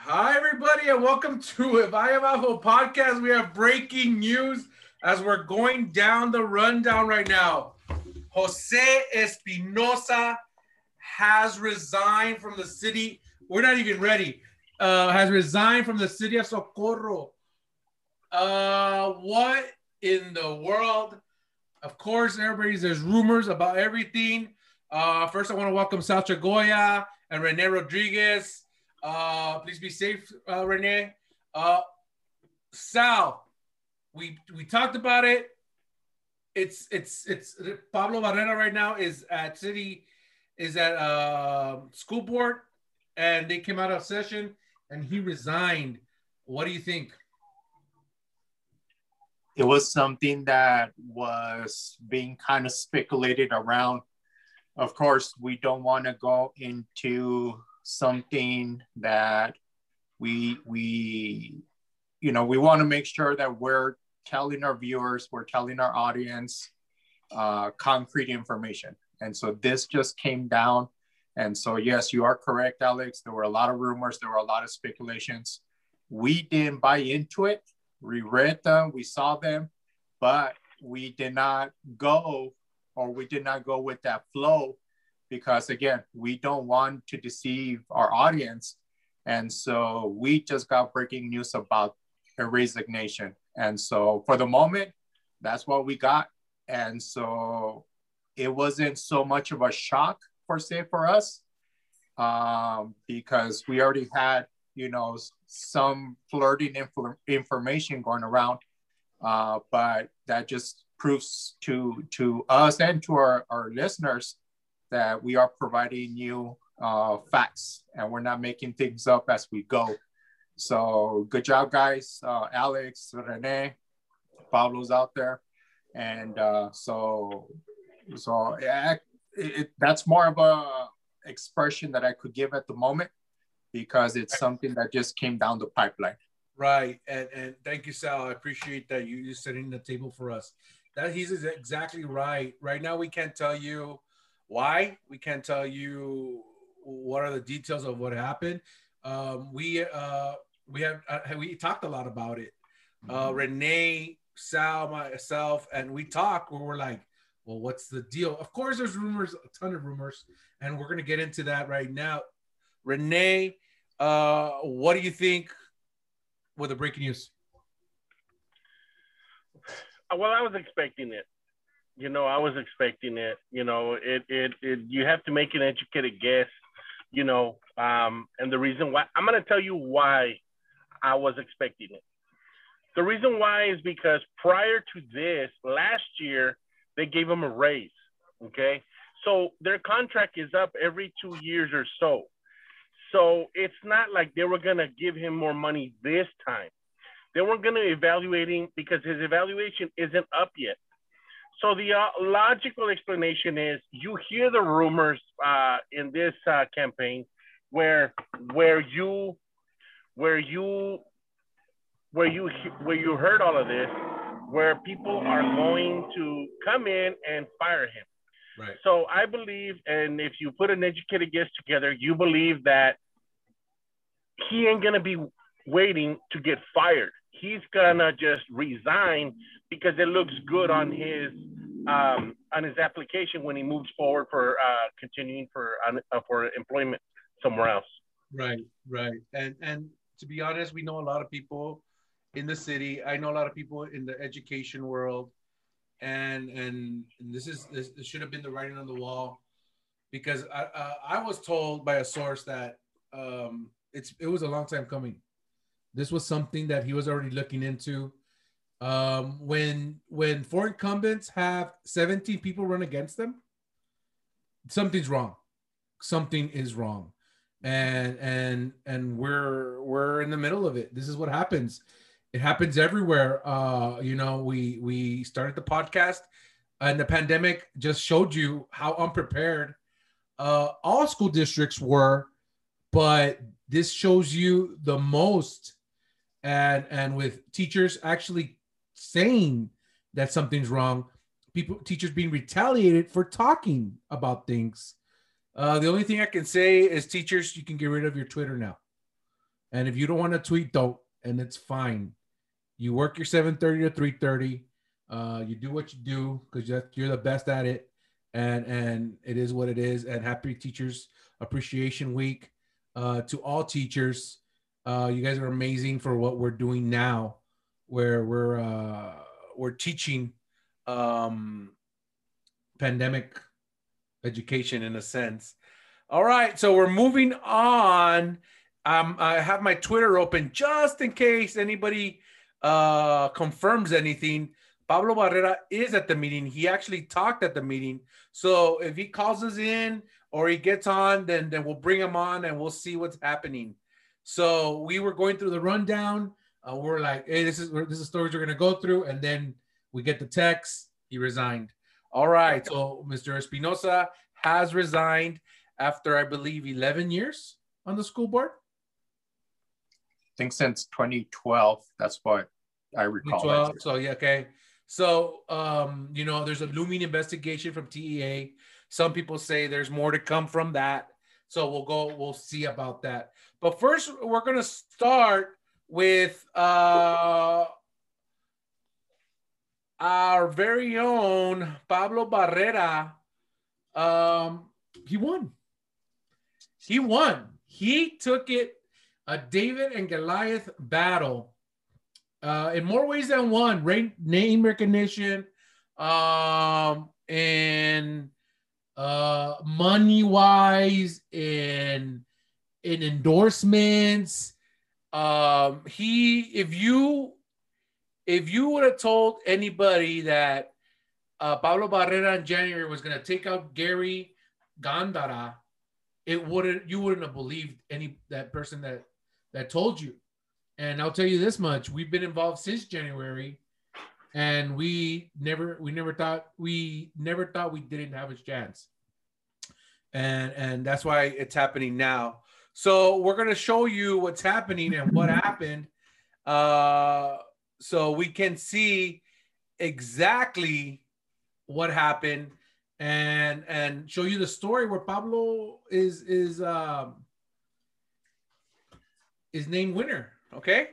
Hi, everybody, and welcome to Vaya Abajo podcast. We have breaking news as we're going down the rundown right now. Jose Espinosa has resigned from the city. We're not even ready. Has resigned from the city of Socorro. What in the world? Of course, there's rumors about everything. First, I want to welcome Sal Chagoya and Rene Rodriguez. Please be safe, Rene. Sal, we talked about it. It's Pablo Barrera right now is at school board, and they came out of session, and he resigned. What do you think? It was something that was being kind of speculated around. Of course, we don't want to go into something that we want to make sure that we're telling our viewers, we're telling our audience concrete information. And so this just came down. And so, yes, you are correct, Alex. There were a lot of rumors. There were a lot of speculations. We didn't buy into it. We read them, we saw them, but we did not go with that flow because, again, we don't want to deceive our audience. And so we just got breaking news about a resignation. And so for the moment, that's what we got. And so it wasn't so much of a shock, per se, for us because we already had some flirting information going around, but that just proves to us and to our listeners that we are providing you facts and we're not making things up as we go. So good job, guys. Alex, Rene, Pablo's out there, and that's more of a expression that I could give at the moment, because it's something that just came down the pipeline. Right. And thank you, Sal. I appreciate that you setting the table for us. That he's exactly right. Right now, we can't tell you why. We can't tell you what are the details of what happened. We talked a lot about it. Renee, Sal, myself, and we talked where we're like, well, what's the deal? Of course, there's rumors, a ton of rumors, and we're going to get into that right now. Renee, what do you think with the breaking news? Well, I was expecting it. I was expecting it. You have to make an educated guess, and the reason why, I'm going to tell you why I was expecting it. The reason why is because prior to this, last year, they gave them a raise, okay? So their contract is up every 2 years or so. So it's not like they were going to give him more money this time. They weren't going to evaluate him because his evaluation isn't up yet. So the logical explanation is you hear the rumors in this campaign where you heard all of this, where people are going to come in and fire him. Right. So I believe, and if you put an educated guess together, you believe that he ain't going to be waiting to get fired. He's going to just resign because it looks good on his application when he moves forward for continuing for employment somewhere else. Right. And to be honest, we know a lot of people in the city. I know a lot of people in the education world. And this should have been the writing on the wall, because I was told by a source that it was a long time coming. This was something that he was already looking into. When four incumbents have 17 people run against them, something's wrong. Something is wrong, and we're in the middle of it. This is what happens. It happens everywhere. We started the podcast, and the pandemic just showed you how unprepared all school districts were, but this shows you the most. And with teachers actually saying that something's wrong, teachers being retaliated for talking about things. The only thing I can say is, teachers, you can get rid of your Twitter now. And if you don't want to tweet, don't, and it's fine. You work your 7:30 to 3:30. You do what you do because you're the best at it, and it is what it is. And happy Teachers Appreciation Week to all teachers. You guys are amazing for what we're doing now, where we're teaching pandemic education in a sense. All right, so we're moving on. I have my Twitter open just in case anybody confirms anything. Pablo Barrera is at the meeting. He actually talked at the meeting. So if he calls us in or he gets on, then we'll bring him on and we'll see what's happening. So we were going through the rundown. We're like, hey, this is stories we're going to go through. And then we get the text. He resigned. All right. So Mr. Espinosa has resigned after, I believe, 11 years on the school board. I think since 2012. That's what I recall. 2012. So, yeah, okay. So, there's a looming investigation from TEA. Some people say there's more to come from that. So we'll see about that. But first, we're going to start with our very own Pablo Barrera. He won. He took it, a David and Goliath battle, in more ways than one. Name recognition, and money wise, in endorsements. If you would have told anybody that Pablo Barrera in January was going to take out Gary Gandara, you wouldn't have believed that person that told you. And I'll tell you this much: we've been involved since January, and we never thought we didn't have a chance. And that's why it's happening now. So we're gonna show you what's happening and what happened, so we can see exactly what happened, and show you the story where Pablo is named winner. Okay,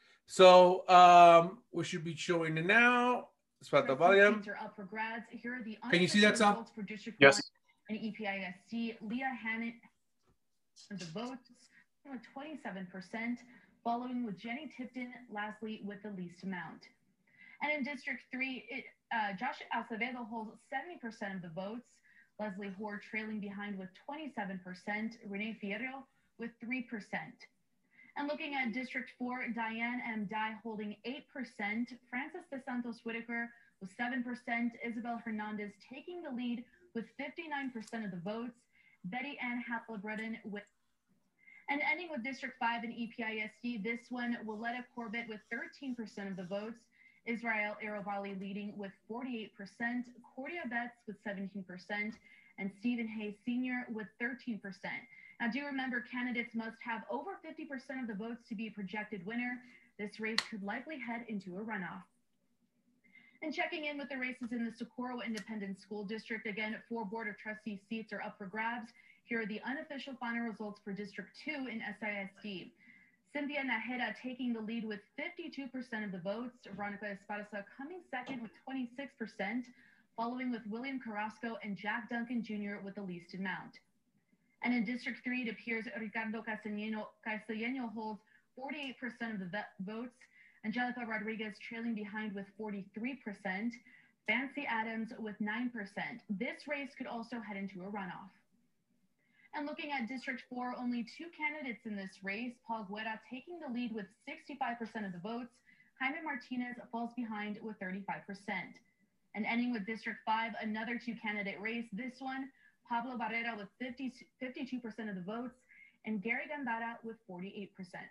so we should be showing it now. Let's put the volume. Are up for grabs. Here are the Can you see that, Sal? for District Yes. 1 and EPISD. Leah Hannon of the votes with 27%, following with Jenny Tipton lastly with the least amount. And in District 3, Josh Acevedo holds 70% of the votes. Leslie Hoare trailing behind with 27%. Renee Fierro with 3%. And looking at District 4, Diane M. Dye holding 8%, Francis De Santos Whitaker with 7%, Isabel Hernandez taking the lead with 59% of the votes, Betty Ann Hatlebretten with, and ending with District 5 and EPISD, this one, Willetta Corbett with 13% of the votes, Israel Arobali leading with 48%, Cordia Betts with 17%, and Stephen Hayes Sr. with 13%. Now, do remember, candidates must have over 50% of the votes to be a projected winner. This race could likely head into a runoff. And checking in with the races in the Socorro Independent School District, again, 4 Board of Trustees seats are up for grabs. Here are the unofficial final results for District 2 in SISD. Cynthia Najera taking the lead with 52% of the votes. Veronica Esparza coming second with 26%, following with William Carrasco and Jack Duncan Jr. with the least amount. And in District 3, it appears Ricardo Castellano holds 48% of the votes. Angelica Rodriguez trailing behind with 43%. Fancy Adams with 9%. This race could also head into a runoff. And looking at District 4, only 2 candidates in this race. Paul Guerra taking the lead with 65% of the votes. Jaime Martinez falls behind with 35%. And ending with District 5, another 2-candidate race. This one, Pablo Barrera with 52% of the votes, and Gary Gandara with 48%.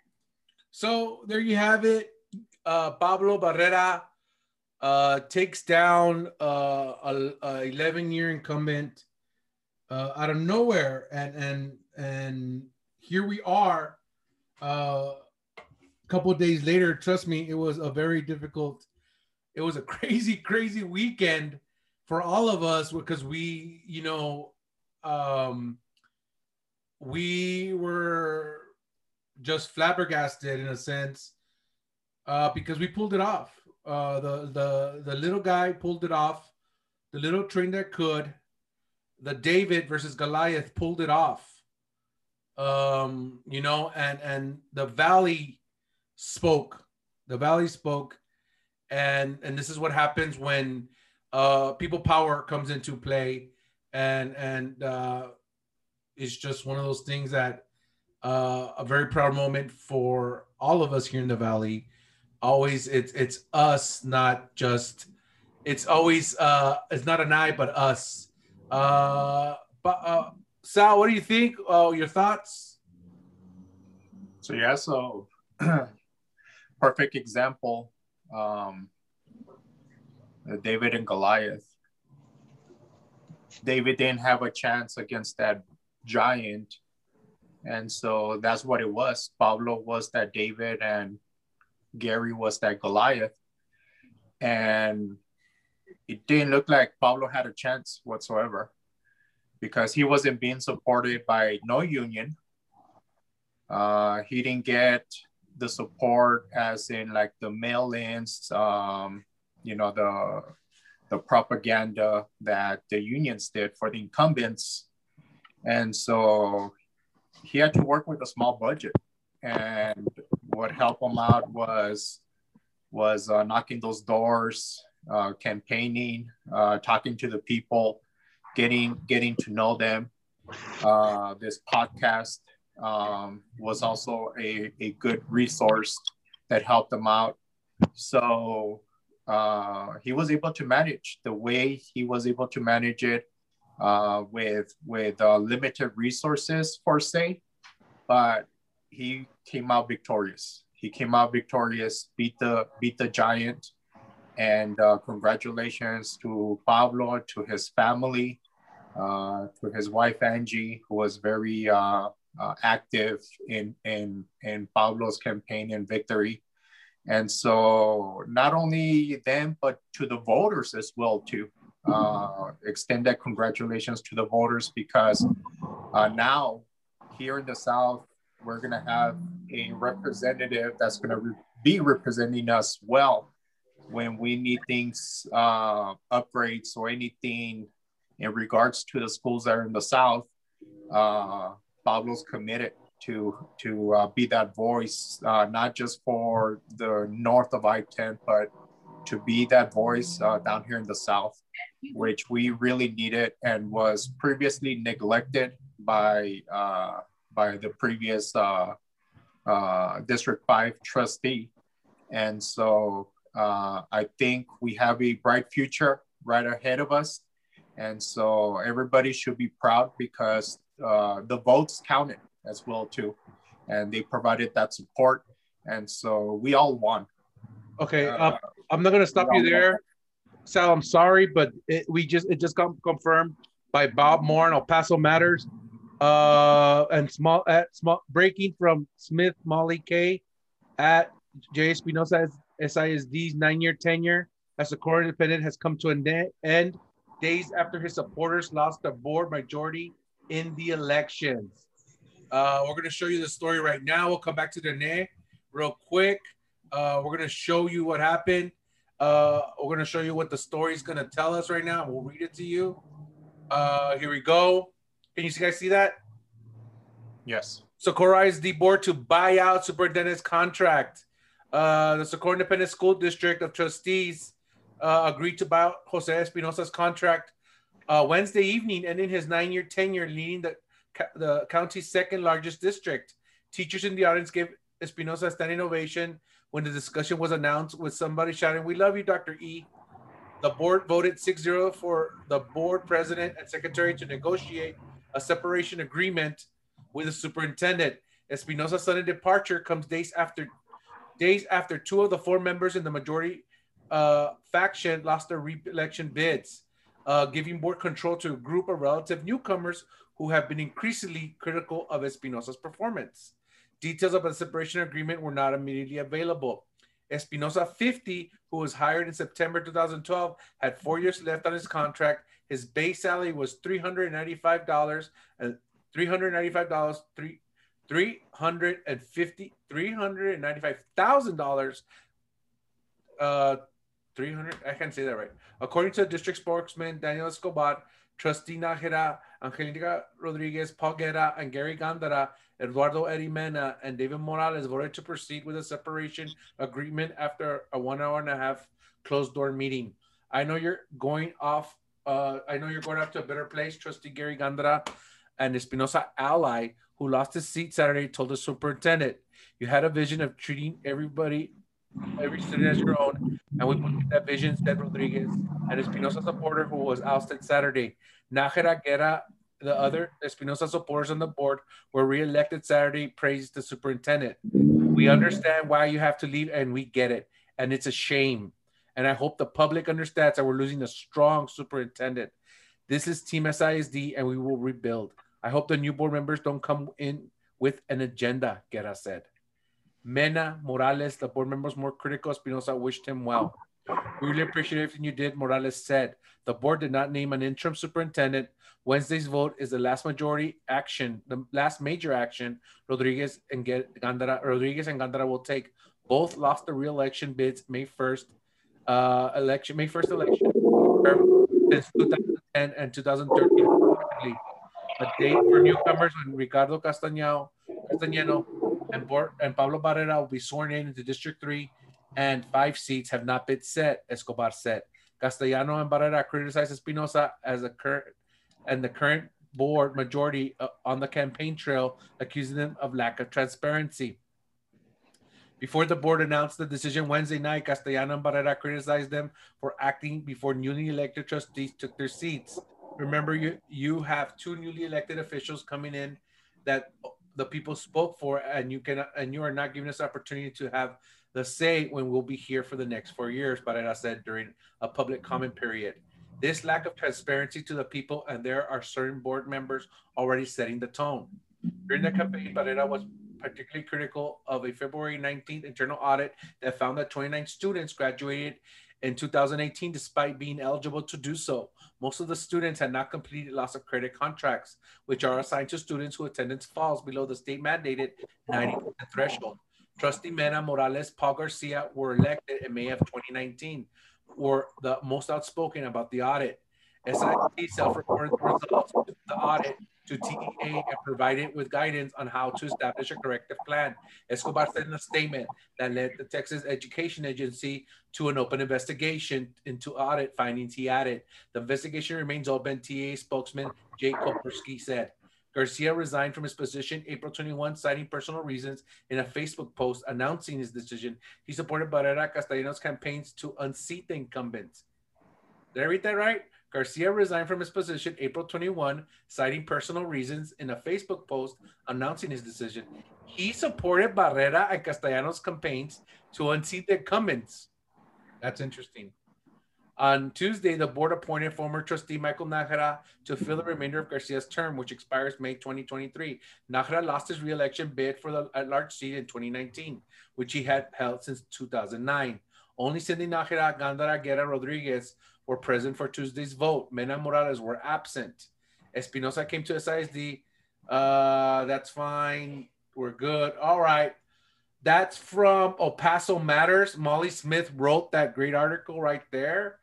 So there you have it. Pablo Barrera takes down a 11-year incumbent out of nowhere, and here we are. A couple of days later, trust me, it was a very difficult. It was a crazy weekend for all of us because we were just flabbergasted in a sense, because we pulled it off. The little guy pulled it off. The little train that could. The David versus Goliath pulled it off. You know, and the Valley spoke. The Valley spoke, and this is what happens when people power comes into play, and it's just one of those things that a very proud moment for all of us here in the Valley. Always, it's us, not just. It's always it's not an I, but us. But Sal, what do you think? Your thoughts? So yeah, so perfect example. David and Goliath. David didn't have a chance against that giant, and so that's what it was. Pablo was that David, and Gary was that Goliath, and it didn't look like Pablo had a chance whatsoever because he wasn't being supported by no union. He didn't get the support as in like the mail-ins, you know, the propaganda that the unions did for the incumbents. And so he had to work with a small budget. And what helped him out was knocking those doors, campaigning, talking to the people, getting to know them. This podcast was also a good resource that helped him out. So he was able to manage the way he was able to manage it with limited resources per se, but he came out victorious. He came out victorious, beat the giant, and congratulations to Pablo, to his family, to his wife Angie, who was very active in Pablo's campaign and victory. And so not only them, but to the voters as well too. Extend that congratulations to the voters because now here in the South, we're gonna have a representative that's gonna be representing us well when we need things, upgrades or anything in regards to the schools that are in the South. Pablo's committed to be that voice, not just for the north of I-10, but to be that voice down here in the South, which we really needed and was previously neglected by the previous District 5 trustee. And so I think we have a bright future right ahead of us. And so everybody should be proud because the votes counted as well too. And they provided that support. And so we all won. Okay, I'm not gonna stop you there. Sal, I'm sorry, but it just got confirmed by Bob Moore and El Paso Matters. And small breaking from Smith Molly K at J. Espinosa SISD's 9-year tenure as a core independent has come to an end days after his supporters lost the board majority in the elections. We're going to show you the story right now. We'll come back to Dene real quick. We're going to show you what happened. We're going to show you what the story is going to tell us right now. We'll read it to you. Here we go. Can you guys see that? Yes. Socorro ISD board to buy out superintendent's contract. The Socorro Independent School District of Trustees agreed to buy out Jose Espinosa's contract Wednesday evening, ending his 9-year tenure leading the county's second largest district. Teachers in the audience gave Espinosa a standing ovation when the discussion was announced, with somebody shouting, "We love you, Dr. E." The board voted 6-0 for the board president and secretary to negotiate a separation agreement with the superintendent. Espinosa's sudden departure comes days after 2 of the 4 members in the majority faction lost their re-election bids, giving board control to a group of relative newcomers who have been increasingly critical of Espinosa's performance. Details of the separation agreement were not immediately available. Espinosa, 50, who was hired in September 2012, had 4 years left on his contract. His base salary was $395, and $395 $395,000. 300, I can't say that right. According to district spokesman Daniel Escobar, trustee Nájera, Angelica Rodriguez, Paul Guerra, and Gary Gandara, Eduardo Erimena, and David Morales voted to proceed with a separation agreement after a 1 hour and a half closed door meeting. I know you're going off. I know you're going off to a better place. Trustee Gary Gandara, an Espinosa ally who lost his seat Saturday, told the superintendent, "You had a vision of treating every student as your own, and we believe that vision," said Rodriguez, an Espinosa supporter who was ousted Saturday. Nájera Guerra, the other Espinosa supporters on the board, were re-elected Saturday, praised the superintendent. "We understand why you have to leave, and we get it, and it's a shame. And I hope the public understands that we're losing a strong superintendent. This is Team SISD, and we will rebuild. I hope the new board members don't come in with an agenda," Guerra said. Mena, Morales, the board members more critical, Espinosa wished him well. "We really appreciate everything you did," Morales said. "The board did not name an interim superintendent. Wednesday's vote is the last major action Rodriguez and Gandara will take. Both lost the re-election bids May 1st election since 2010 and 2013. A date for newcomers when Ricardo Castañano and Pablo Barrera will be sworn in into District 3, and 5 seats have not been set, Escobar said. Castellano and Barrera criticized Espinosa as the current board majority on the campaign trail, accusing them of lack of transparency. Before the board announced the decision Wednesday night, Castellano and Barrera criticized them for acting before newly elected trustees took their seats. Remember, you have 2 newly elected officials coming in that the people spoke for, and you are not giving us the opportunity to have the say when we'll be here for the next 4 years, Barrera said during a public comment period. This lack of transparency to the people, and there are certain board members already setting the tone. During the campaign, Barrera was particularly critical of a February 19th internal audit that found that 29 students graduated in 2018 despite being eligible to do so. Most of the students had not completed loss of credit contracts, which are assigned to students whose attendance falls below the state mandated 90% threshold. Trustee Mena, Morales, Paul Garcia were elected in May of 2019, were the most outspoken about the audit. SIT self-reported the results of the audit to TEA and provided with guidance on how to establish a corrective plan. Escobar said in a statement that led the Texas Education Agency to an open investigation into audit findings. He added, "The investigation remains open," TEA spokesman Jay Kopersky said. Garcia resigned from his position April 21, citing personal reasons. In a Facebook post announcing his decision, he supported Barrera Castellanos' campaigns to unseat the incumbents. Did I read that right? Garcia resigned from his position April 21, citing personal reasons. In a Facebook post announcing his decision, he supported Barrera and Castellanos' campaigns to unseat the incumbents. That's interesting. On Tuesday, the board appointed former trustee Michael Nájera to fill the remainder of Garcia's term, which expires May 2023. Nájera lost his re-election bid for the at-large seat in 2019, which he had held since 2009. Only Cindy Nájera, Gandara, Guerra, Rodriguez were present for Tuesday's vote. Mena and Morales were absent. Espinosa came to SISD. That's fine. We're good. All right. That's from El Paso Matters. Molly Smith wrote that great article right there.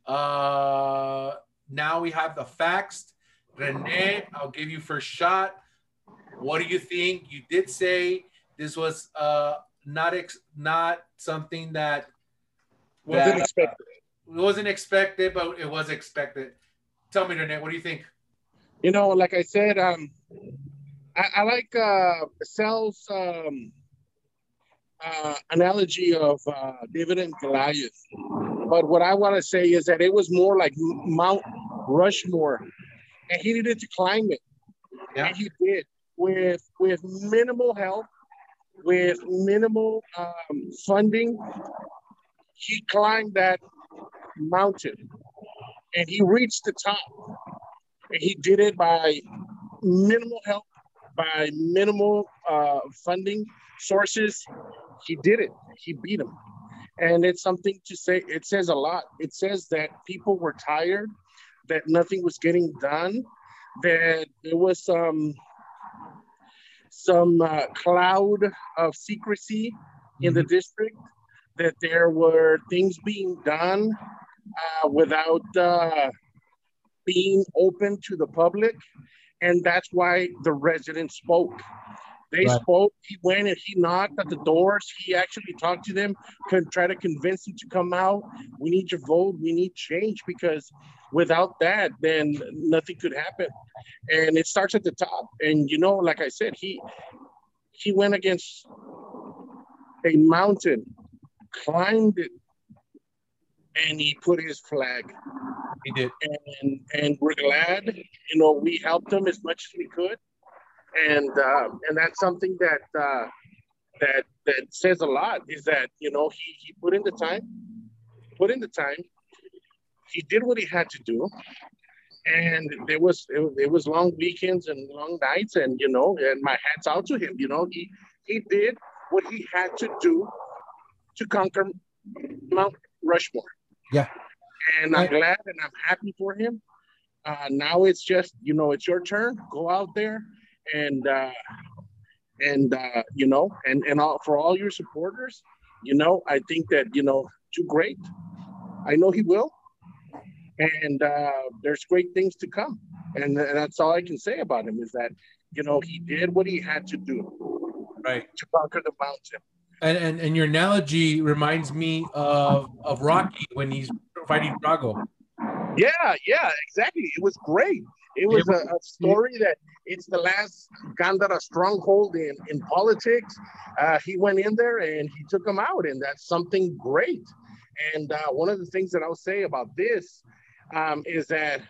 Now we have the facts. Rene, I'll give you first shot. What do you think? You did say this was not something that wasn't expected. Wasn't expected, but it was expected. Tell me, Rene, what do you think? You know, like I said, I like Sal's analogy of David and Goliath. But what I want to say is that it was more like Mount Rushmore, and he needed to climb it. Yeah. And he did with minimal help, with minimal funding. He climbed that mountain, and he reached the top. And he did it by minimal help, by minimal funding sources. He did it. He beat him. And it's something to say. It says a lot. It says that people were tired, that nothing was getting done, that it was some cloud of secrecy in the district, that there were things being done without being open to the public. And that's why the residents spoke. They spoke. He went and he knocked at the doors. He actually talked to them, could try to convince them to come out. We need your vote. We need change, because without that, then nothing could happen. And it starts at the top. And, you know, like I said, he went against a mountain, climbed it, and he put his flag. He did. And we're glad, you know, we helped him as much as we could. And that's something that says a lot, is that, you know, he put in the time, he did what he had to do. And it was long weekends and long nights, and, you know, and my hat's out to him. You know, he did what he had to do to conquer Mount Rushmore. Yeah. And I'm glad and I'm happy for him. Now it's just, you know, it's your turn. Go out there and you know, and all, for all your supporters, you know, I think that, you know, do great. I know he will. And there's great things to come. And that's all I can say about him, is that, you know, he did what he had to do, right, to conquer the mountain. And your analogy reminds me of Rocky when he's fighting Drago. Yeah, exactly. It was great. It was a story that it's the last Gandhara stronghold in politics. He went in there and he took him out, and that's something great. And one of the things that I'll say about this is that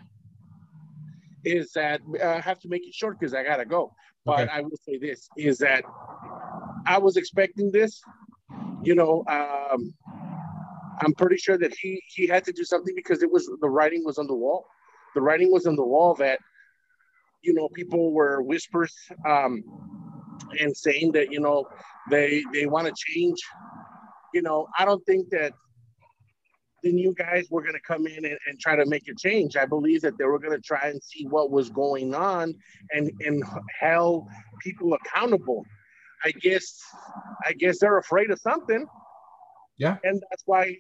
I have to make it short because I gotta go. But okay. I will say this, is that I was expecting this. You know, I'm pretty sure that he had to do something, because the writing was on the wall. The writing was on the wall that, you know, people were whispers and saying that, you know, they want to change. You know, I don't think that the new guys were going to come in and try to make a change. I believe that they were going to try and see what was going on and held people accountable. I guess they're afraid of something. Yeah. And that's why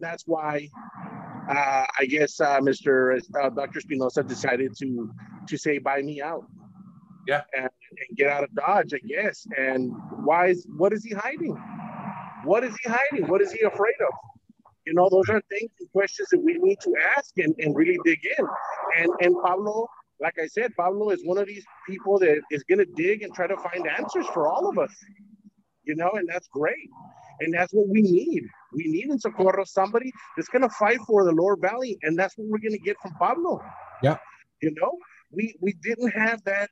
I guess Dr. Espinosa decided to say, buy me out. Yeah. And get out of Dodge, I guess. And what is he hiding? What is he hiding? What is he afraid of? You know, those are things and questions that we need to ask and really dig in. And Pablo, like I said, Pablo is one of these people that is going to dig and try to find answers for all of us. You know, and that's great. And that's what we need. We need in Socorro somebody that's going to fight for the Lower Valley. And that's what we're going to get from Pablo. Yeah. You know, we didn't have that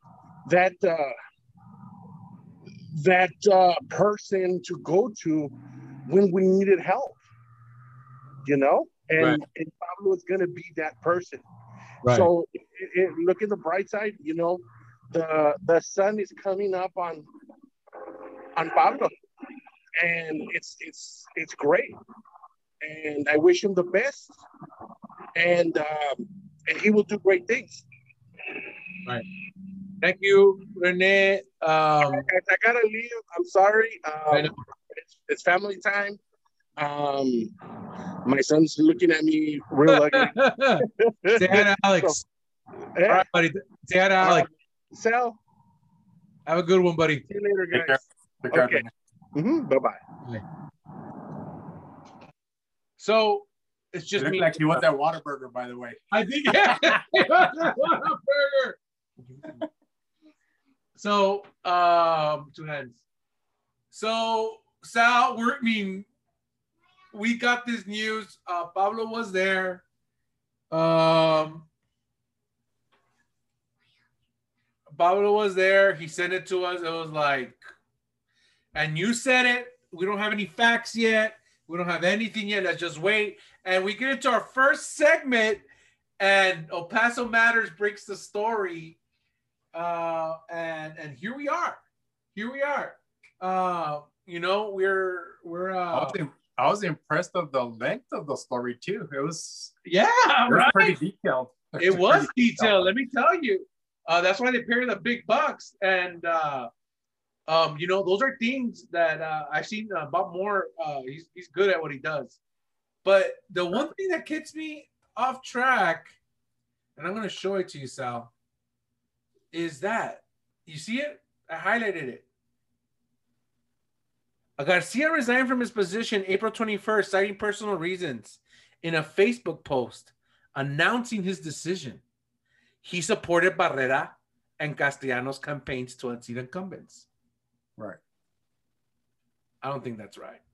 person to go to when we needed help. You know, and Pablo is going to be that person. Right. So look at the bright side. You know, the sun is coming up on Pablo, and it's great. And I wish him the best. And he will do great things. Right. Thank you, Rene. I gotta leave. I'm sorry. It's family time. My son's looking at me real ugly. Say hi to Alex. Yeah. All right, buddy. Say hi to Alex. Sal. Have a good one, buddy. See you later, guys. Okay. Bye-bye. So it's just me. Like you want that Whataburger, by the way. I think, yeah. Whataburger. So, two hands. So, Sal, we got this news. Pablo was there. Pablo was there. He sent it to us. It was like, and you said it. We don't have any facts yet. We don't have anything yet. Let's just wait. And we get into our first segment, and El Paso Matters breaks the story. And here we are. You know, we're I was impressed of the length of the story too. It was pretty detailed. It was detailed. Let me tell you. That's why they pay the big bucks. And You know, those are things that I've seen Bob Moore. He's good at what he does. But the one thing that gets me off track, and I'm going to show it to you, Sal, is that you see it? I highlighted it. Garcia resigned from his position April 21st, citing personal reasons in a Facebook post announcing his decision. He supported Barrera and Castellanos' campaigns to unseat incumbents. Right. I don't think that's right.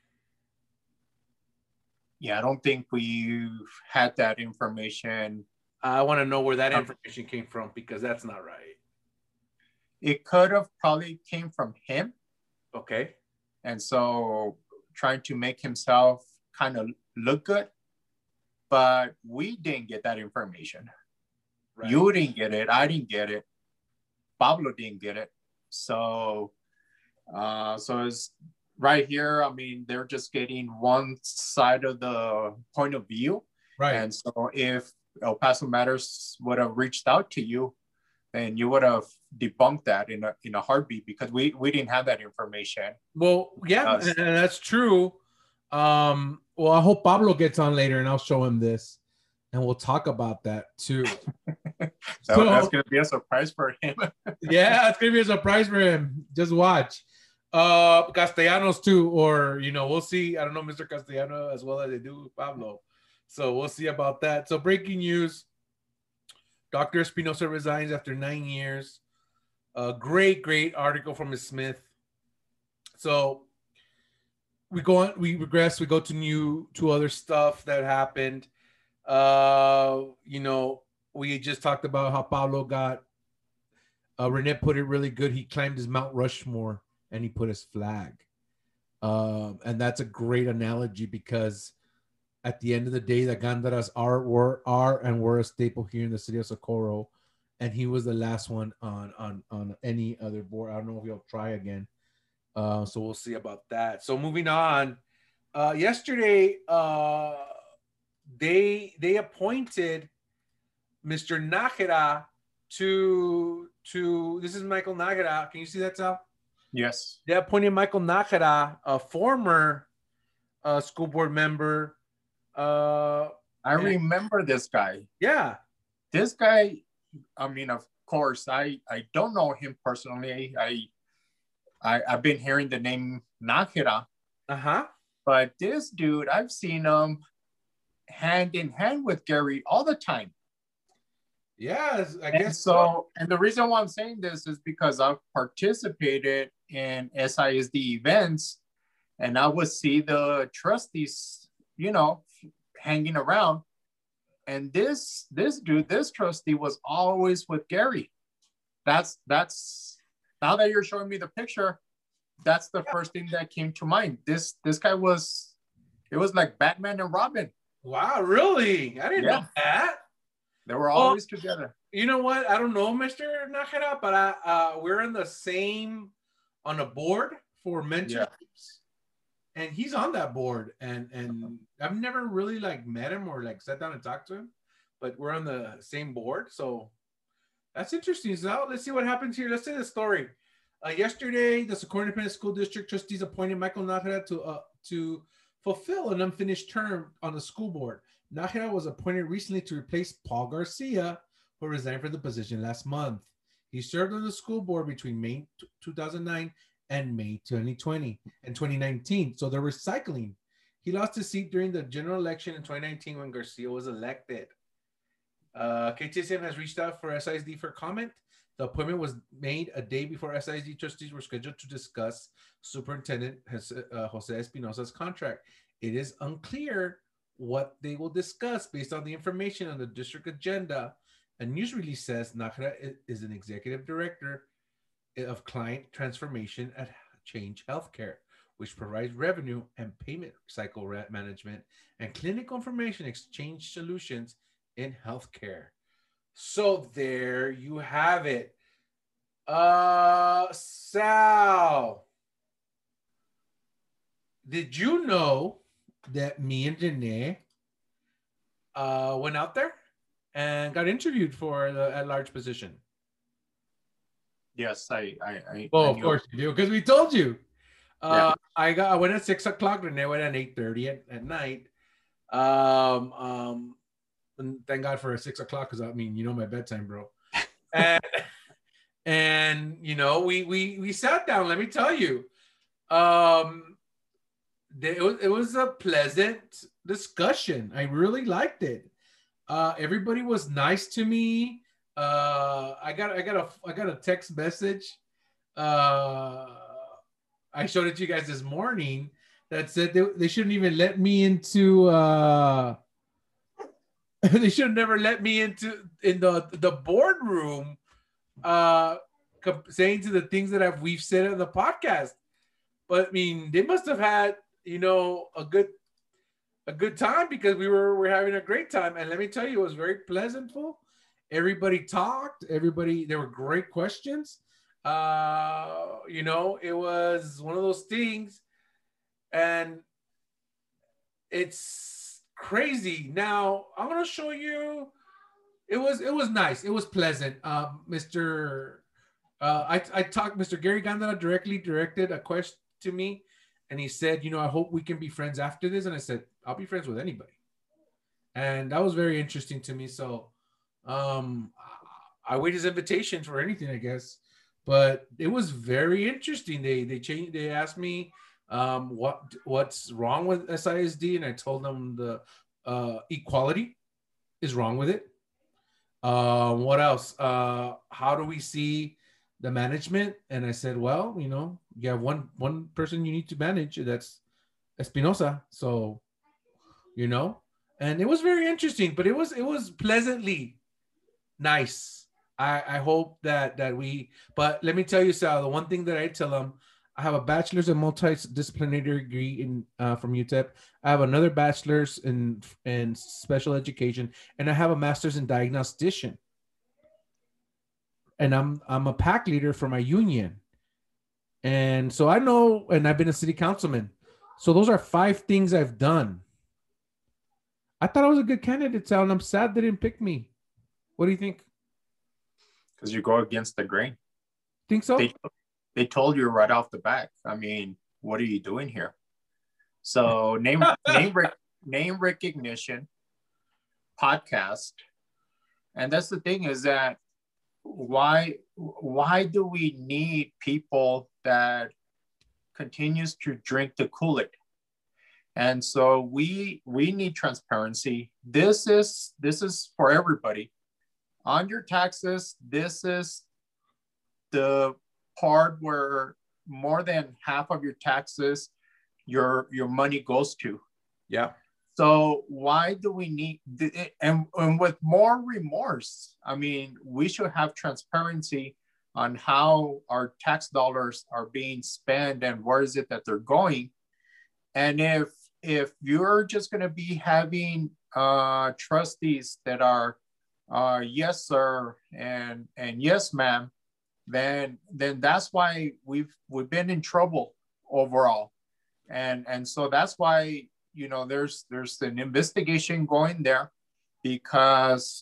Yeah, I don't think we've had that information. I want to know where that information came from because that's not right. It could have probably came from him. Okay. And so trying to make himself kind of look good. But we didn't get that information. Right. You didn't get it. I didn't get it. Pablo didn't get it. So it's right here. I mean, they're just getting one side of the point of view. Right. And so if El Paso Matters would have reached out to you, then you would have debunked that in a heartbeat because we didn't have that information. Well, yeah, and that's true. Well, I hope Pablo gets on later and I'll show him this and we'll talk about that too. That's going to be a surprise for him. Yeah, it's going to be a surprise for him. Just watch. Castellanos too, or, you know, we'll see. I don't know Mr. Castellano as well as they do Pablo. So we'll see about that. So breaking news, Dr. Espinosa resigns after 9 years. A great article from Ms. Smith. So we go on, we regress, we go to other stuff that happened. You know, we just talked about how Pablo got, Rene put it really good. He climbed his Mount Rushmore and he put his flag. And that's a great analogy because at the end of the day, the Gandaras are and were a staple here in the city of Socorro. And he was the last one on any other board. I don't know if he'll try again. So we'll see about that. So moving on, yesterday, they appointed Mr. Nájera to this is Michael Nájera. Can you see that, Sal? Yes. They appointed Michael Nájera, a former school board member. I remember this guy. Yeah. This guy, I mean, of course, I don't know him personally. I've been hearing the name Nájera. Uh-huh. But this dude, I've seen him hand in hand with Gary all the time. Yeah, I guess so. And the reason why I'm saying this is because I've participated in SISD events and I would see the trustees, you know, hanging around. And this dude, this trustee was always with Gary. That's now that you're showing me the picture, that's the first thing that came to mind. This guy was, it was like Batman and Robin. Wow, really? I didn't know that. They were always together. You know what? I don't know, Mr. Nájera, but we're on a board for mentorships, and he's on that board. And I've never really like met him or like sat down and talked to him, but we're on the same board. So that's interesting. So let's see what happens here. Let's say the story. Yesterday, the Socorro Independent School District trustees appointed Michael Nájera to fulfill an unfinished term on the school board. Nájera was appointed recently to replace Paul Garcia, who resigned from the position last month. He served on the school board between May 2009 and May 2019. So they're recycling. He lost his seat during the general election in 2019 when Garcia was elected. KTSM has reached out for SISD for comment. The appointment was made a day before SISD trustees were scheduled to discuss Superintendent Jose Espinosa's contract. It is unclear what they will discuss based on the information on the district agenda. A news release says Nájera is an executive director of client transformation at Change Healthcare, which provides revenue and payment cycle management and clinical information exchange solutions in healthcare. So there you have it. Sal, did you know that me and Janae went out there and got interviewed for the at-large position? Yes, Well, I of knew. course you do, because we told you. Yeah. I went at 6 o'clock, and I went at 8:30 at night. And thank God for a 6 o'clock, because I mean, you know my bedtime, bro. And you know, we sat down. Let me tell you, it was a pleasant discussion. I really liked it. Everybody was nice to me. I got a text message. I showed it to you guys this morning that said they shouldn't even let me into. They should have never let me in the boardroom. Saying to the things that we've said on the podcast, but I mean, they must have had, you know, a good time, because we're having a great time. And let me tell you, it was very pleasantful. Everybody talked. There were great questions. You know, it was one of those things, and it's crazy. Now I'm gonna show you. It was nice. It was pleasant. I talked. Mr. Gary Gandara directed a question to me, and he said, you know, I hope we can be friends after this. And I said, I'll be friends with anybody. And that was very interesting to me. So I wait his invitation for anything, I guess. But it was very interesting. They asked me what's wrong with SISD, and I told them the equality is wrong with it. What else? How do we see the management? And I said, well, you know, you have one person you need to manage. That's Espinosa. So, you know, and it was very interesting, but it was pleasantly nice. I hope that we, but let me tell you, Sal, the one thing that I tell them, I have a bachelor's in multidisciplinary degree from UTEP. I have another bachelor's in special education, and I have a master's in diagnostician. And I'm a pack leader for my union. And so I know, and I've been a city councilman. So those are 5 things I've done. I thought I was a good candidate, Sal, and I'm sad they didn't pick me. What do you think? Because you go against the grain. Think so? They told you right off the bat. I mean, what are you doing here? So name recognition, podcast, and that's the thing, is that why do we need people that continues to drink the Kool-Aid? And so we need transparency. This is for everybody. On your taxes, this is the part where more than half of your taxes, your money goes to. Yeah. So why do we need, and with more remorse, I mean, we should have transparency on how our tax dollars are being spent and where is it that they're going. And if you're just going to be having trustees that are yes sir and yes ma'am, then that's why we've been in trouble overall. And so that's why, you know, there's an investigation going there, because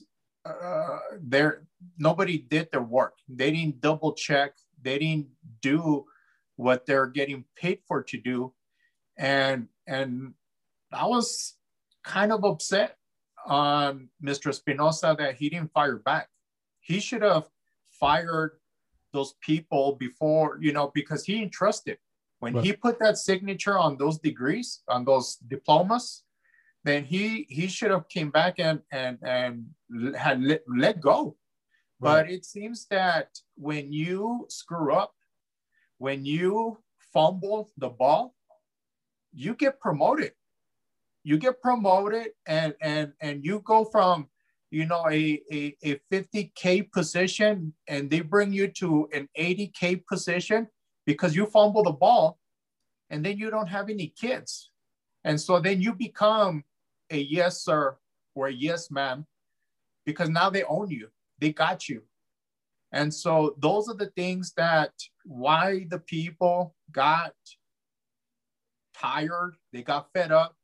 nobody did their work. They didn't double check. They didn't do what they're getting paid for to do. And I was kind of upset on Mr. Espinosa that he didn't fire back. He should have fired those people before, you know, because he entrusted. When he put that signature on those degrees, on those diplomas, then he should have came back and had let go. Right. But it seems that when you screw up, when you fumble the ball, you get promoted. You get promoted and you go from, you know, a 50K position, and they bring you to an 80K position because you fumble the ball, and then you don't have any kids. And so then you become a yes sir or a yes ma'am, because now they own you, they got you. And so those are the things that why the people got tired, they got fed up.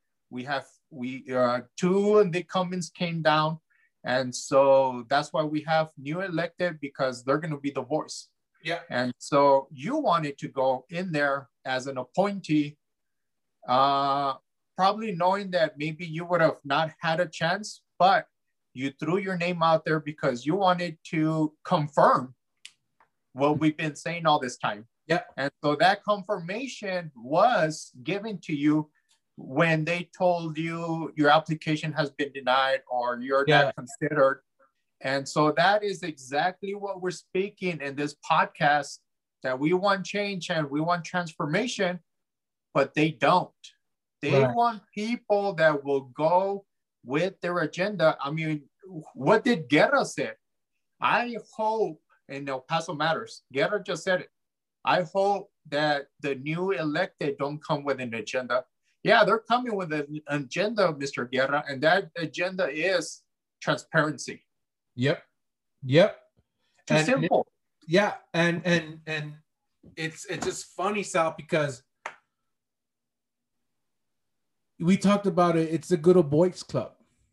Two incumbents came down, and so that's why we have new elected, because they're going to be the voice. Yeah. And so you wanted to go in there as an appointee, probably knowing that maybe you would have not had a chance, but you threw your name out there because you wanted to confirm what we've been saying all this time. Yeah. And so that confirmation was given to you when they told you your application has been denied or you're not considered. And so that is exactly what we're speaking in this podcast, that we want change and we want transformation, but they don't. They want people that will go with their agenda. I mean, what did Guerra say? I hope, and El Paso matters, Guerra just said it. I hope that the new elected don't come with an agenda. Yeah, they're coming with an agenda, Mr. Guerra, and that agenda is transparency. Yep. Too simple. And it's just funny, Sal, because we talked about it. It's the good old boys club.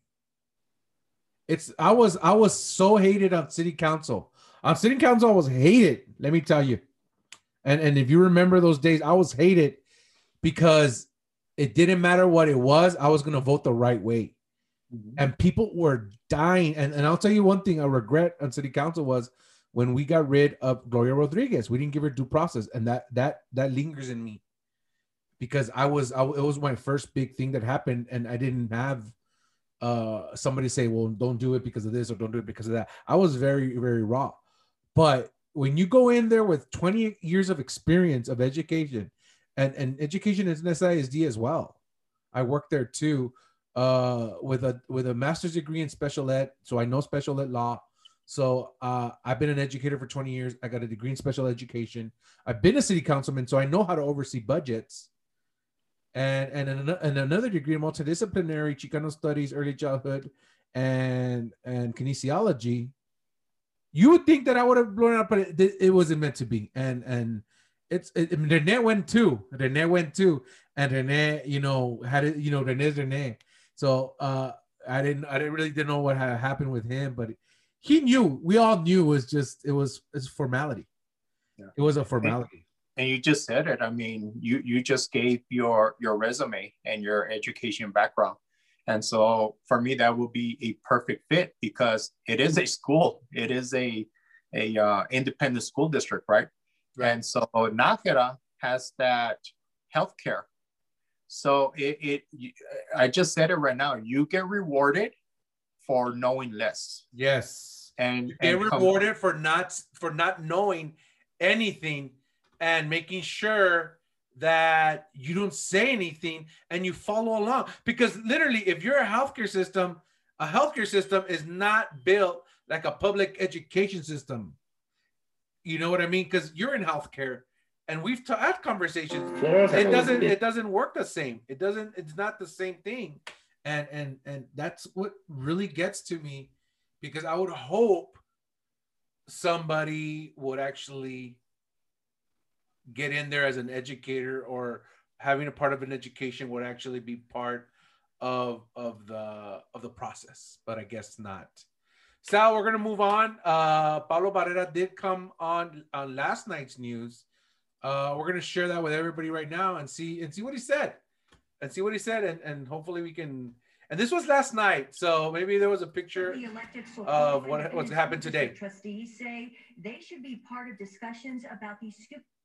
I was so hated on city council. On city council, I was hated. Let me tell you. And if you remember those days, I was hated because it didn't matter what it was. I was going to vote the right way. Mm-hmm. And people were dying. And I'll tell you one thing I regret on city council was when we got rid of Gloria Rodriguez. We didn't give her due process. And that lingers in me because it was my first big thing that happened. And I didn't have somebody say, well, don't do it because of this or don't do it because of that. I was very, very raw. But when you go in there with 20 years of experience of education, and education is an SISD as well. I worked there too with a master's degree in special ed. So I know special ed law. So I've been an educator for 20 years. I got a degree in special education. I've been a city councilman, so I know how to oversee budgets. And another degree in multidisciplinary Chicano studies, early childhood, and kinesiology. You would think that I would have blown up, but it wasn't meant to be. And Rene went too. And Rene, had it, Rene's Rene. So I didn't really know what had happened with him, but he knew. We all knew it's formality. Yeah. It was a formality. And you just said it. I mean, you just gave your resume and your education background. And so for me, that will be a perfect fit because it is a school. It is a independent school district, right? And so Nájera has that healthcare. So I just said it right now. You get rewarded for knowing less. Yes. And you get rewarded for not knowing anything and making sure that you don't say anything and you follow along. Because literally, if you're a healthcare system is not built like a public education system. You know what I mean? Because you're in healthcare, and we've had conversations. It doesn't work the same. It's not the same thing. And that's what really gets to me, because I would hope somebody would actually get in there as an educator, or having a part of an education would actually be part of the process, but I guess not. Sal, we're going to move on. Pablo Barrera did come on last night's news. We're going to share that with everybody right now and see what he said. And hopefully we can. And this was last night, so maybe there was a picture of what's happened today. Trustees say they should be part of discussions about these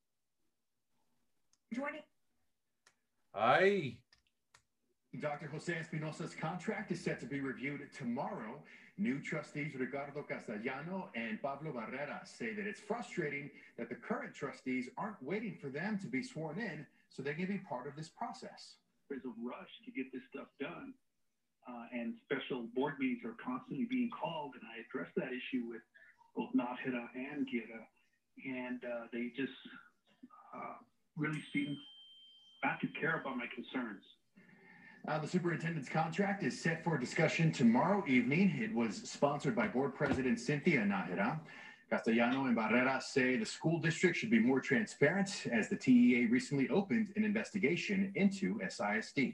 joining. Aye. Dr. Jose Espinosa's contract is set to be reviewed tomorrow. New trustees Ricardo Castellano and Pablo Barrera say that it's frustrating that the current trustees aren't waiting for them to be sworn in so they can be part of this process. There's a rush to get this stuff done, and special board meetings are constantly being called, and I addressed that issue with both Nájera and Guerra, and they just really seem not to care about my concerns. The superintendent's contract is set for discussion tomorrow evening. It was sponsored by Board President Cynthia Nájera. Castellano and Barrera say the school district should be more transparent, as the TEA recently opened an investigation into SISD.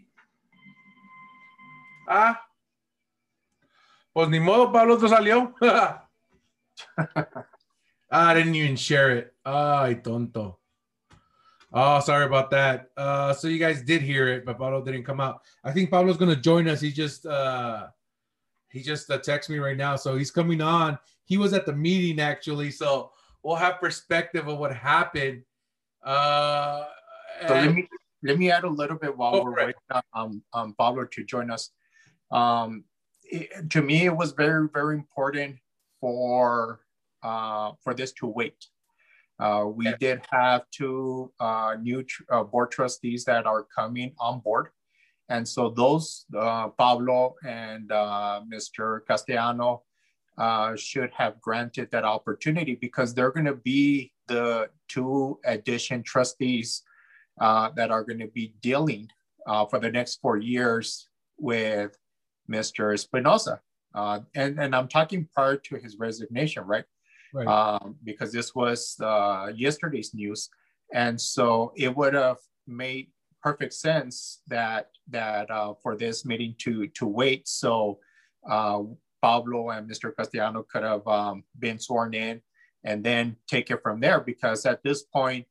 Pues ni modo, Pablo, te salió. I didn't even share it. Ay, tonto. Oh, sorry about that. So you guys did hear it, but Pablo didn't come out. I think Pablo's gonna join us. He just texted me right now, so he's coming on. He was at the meeting actually, so we'll have perspective of what happened. So let me add a little bit while we're waiting on Pablo to join us. To me, it was very, very important for this to wait. We did have two new board trustees that are coming on board. And so those, Pablo and Mr. Castellano, should have granted that opportunity because they're going to be the two addition trustees that are going to be dealing for the next 4 years with Mr. Espinosa. And I'm talking prior to his resignation, right? Because this was yesterday's news. And so it would have made perfect sense that for this meeting to wait. So Pablo and Mr. Castellano could have been sworn in and then take it from there. Because at this point,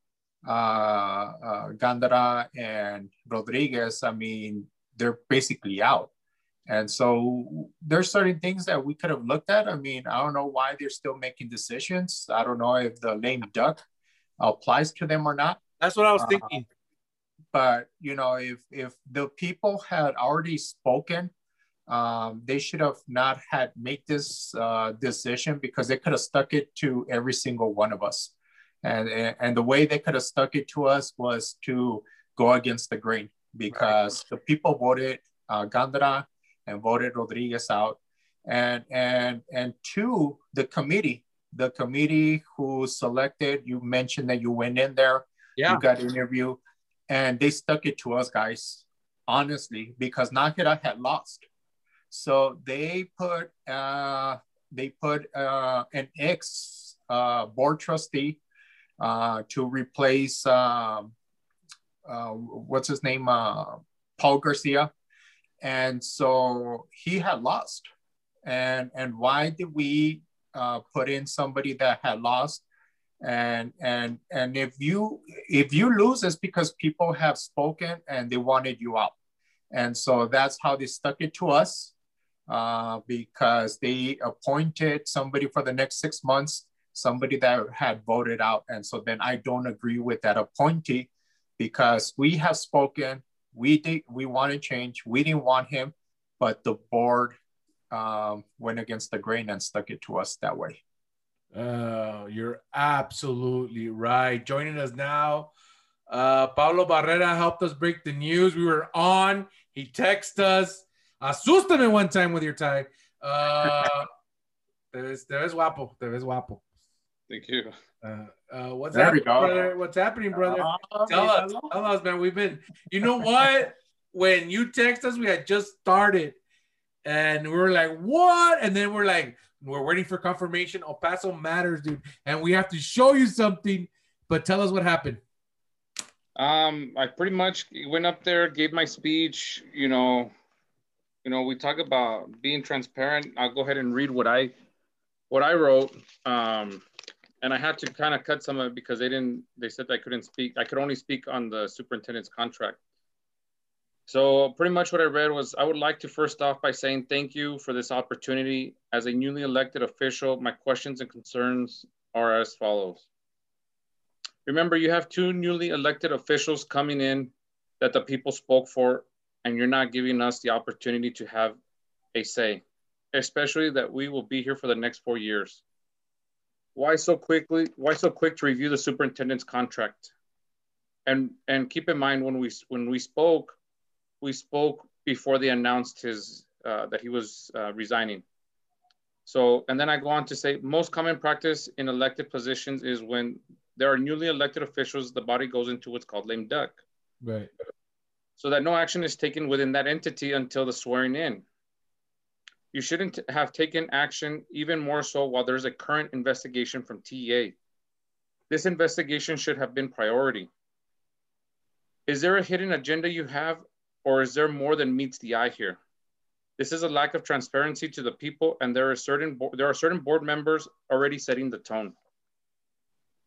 Gandara and Rodriguez, I mean, they're basically out. And so there's certain things that we could have looked at. I mean, I don't know why they're still making decisions. I don't know if the lame duck applies to them or not. That's what I was thinking. But, you know, if the people had already spoken, they should have not had make this decision because they could have stuck it to every single one of us. And the way they could have stuck it to us was to go against the grain because the people voted Gandara and voted Rodriguez out. And two, the committee who selected, you mentioned that you went in there, you got an interview, and they stuck it to us guys, honestly, because Nájera had lost. So they put an ex board trustee to replace what's his name, Paul Garcia. And so he had lost. And why did we put in somebody that had lost? And if you lose, it's because people have spoken and they wanted you out. And so that's how they stuck it to us, because they appointed somebody for the next 6 months, somebody that had voted out. And so then I don't agree with that appointee because we have spoken. We want to change. We didn't want him, but the board went against the grain and stuck it to us that way. You're absolutely right. Joining us now, Pablo Barrera helped us break the news. We were on. He texted us. Asústame one time with your tie. Te ves guapo. Te ves guapo. Thank you. What's happening, brother? What's happening, brother? Tell us, man. We've been, you know what? When you text us, we had just started and we were like, what? And then we're like, we're waiting for confirmation. El Paso matters, dude. And we have to show you something, but tell us what happened. I pretty much went up there, gave my speech, you know, we talk about being transparent. I'll go ahead and read what I wrote. And I had to kind of cut some of it because they said I couldn't speak. I could only speak on the superintendent's contract. So pretty much what I read was, I would like to first off by saying thank you for this opportunity. As a newly elected official, my questions and concerns are as follows. Remember, you have 2 newly elected officials coming in that the people spoke for, and you're not giving us the opportunity to have a say, especially that we will be here for the next 4 years. Why so quick to review the superintendent's contract? And keep in mind when we spoke before they announced that he was resigning. So, and then I go on to say, most common practice in elected positions is when there are newly elected officials, the body goes into what's called lame duck. Right. So that no action is taken within that entity until the swearing in. You shouldn't have taken action, even more so while there's a current investigation from TEA. This investigation should have been priority. Is there a hidden agenda you have, or is there more than meets the eye here? This is a lack of transparency to the people, and there are certain board members already setting the tone.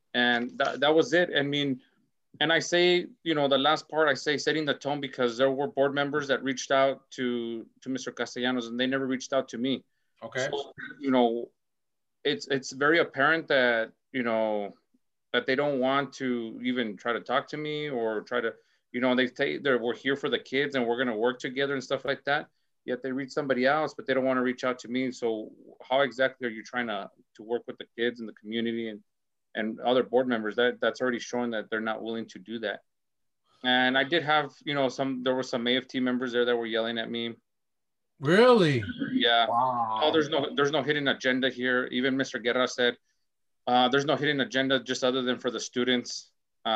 And that was it. I mean, and I say, you know, the last part I say setting the tone, because there were board members that reached out to Mr. Castellanos and they never reached out to me. Okay. So, you know, it's very apparent that, you know, that they don't want to even try to talk to me or try to, you know, they say we're here for the kids and we're going to work together and stuff like that. Yet they reach somebody else, but they don't want to reach out to me. So how exactly are you trying to work with the kids and the community and other board members? That's already showing that they're not willing to do that. And I did have, you know, there were some AFT members there that were yelling at me. Really? Yeah. Wow. Oh, there's no hidden agenda here. Even Mr. Guerra said, there's no hidden agenda just other than for the students.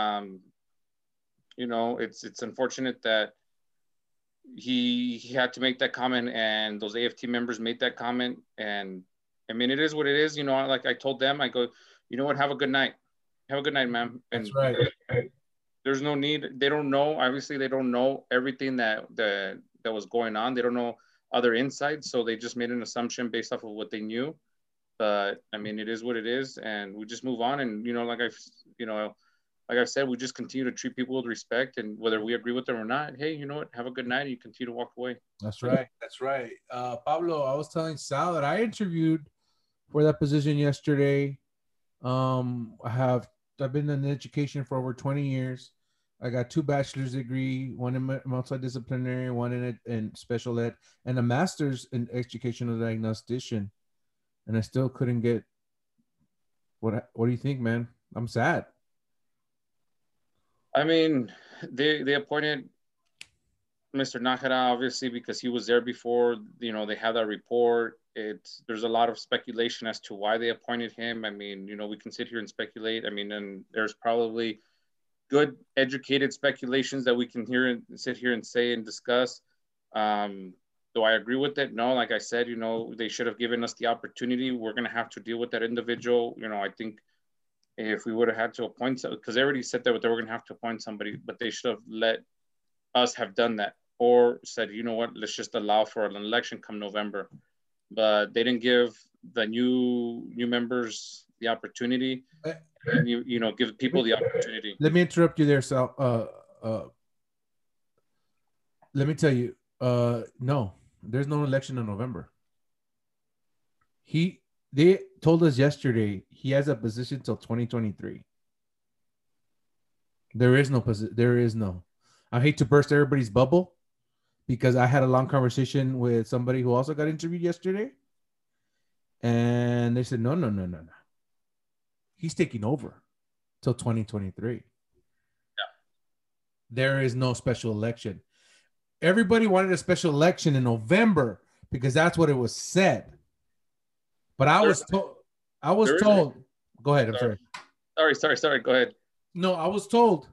You know, it's unfortunate that he had to make that comment and those AFT members made that comment. And I mean, it is what it is. You know, like I told them, I go, you know what, have a good night. Have a good night, ma'am. And that's right. There's no need. They don't know. Obviously, they don't know everything that was going on. They don't know other insights. So they just made an assumption based off of what they knew. But I mean, it is what it is. And we just move on. And, you know, like I said, we just continue to treat people with respect, and whether we agree with them or not, hey, you know what? Have a good night, and you continue to walk away. That's right. That's right. Pablo, I was telling Sal that I interviewed for that position yesterday. I've been in education for over 20 years. I got 2 bachelor's degree, one in multidisciplinary, one in special ed, and a master's in educational diagnostician. And I still couldn't get. What do you think, man? I'm sad. I mean, they appointed Mr. Nájera, obviously, because he was there before. You know, they have that report. There's a lot of speculation as to why they appointed him. I mean, you know, we can sit here and speculate. I mean, and there's probably good educated speculations that we can sit here and say and discuss. Do I agree with it? No, like I said, you know, they should have given us the opportunity. We're going to have to deal with that individual. You know, I think if we would have had to appoint, because they already said that they were going to have to appoint somebody, but they should have let us have done that, or said, you know what, let's just allow for an election come November. But they didn't give the new members the opportunity, and you know, give people the opportunity. Let me interrupt you there, Sal. Let me tell you, no, there's no election in November. They told us yesterday he has a position till 2023. There is no position. There is no. I hate to burst everybody's bubble, because I had a long conversation with somebody who also got interviewed yesterday, and they said, no. He's taking over till 2023. Yeah. There is no special election. Everybody wanted a special election in November because that's what it was said. But I was told. Go ahead. I'm sorry. Go ahead. No, I was told.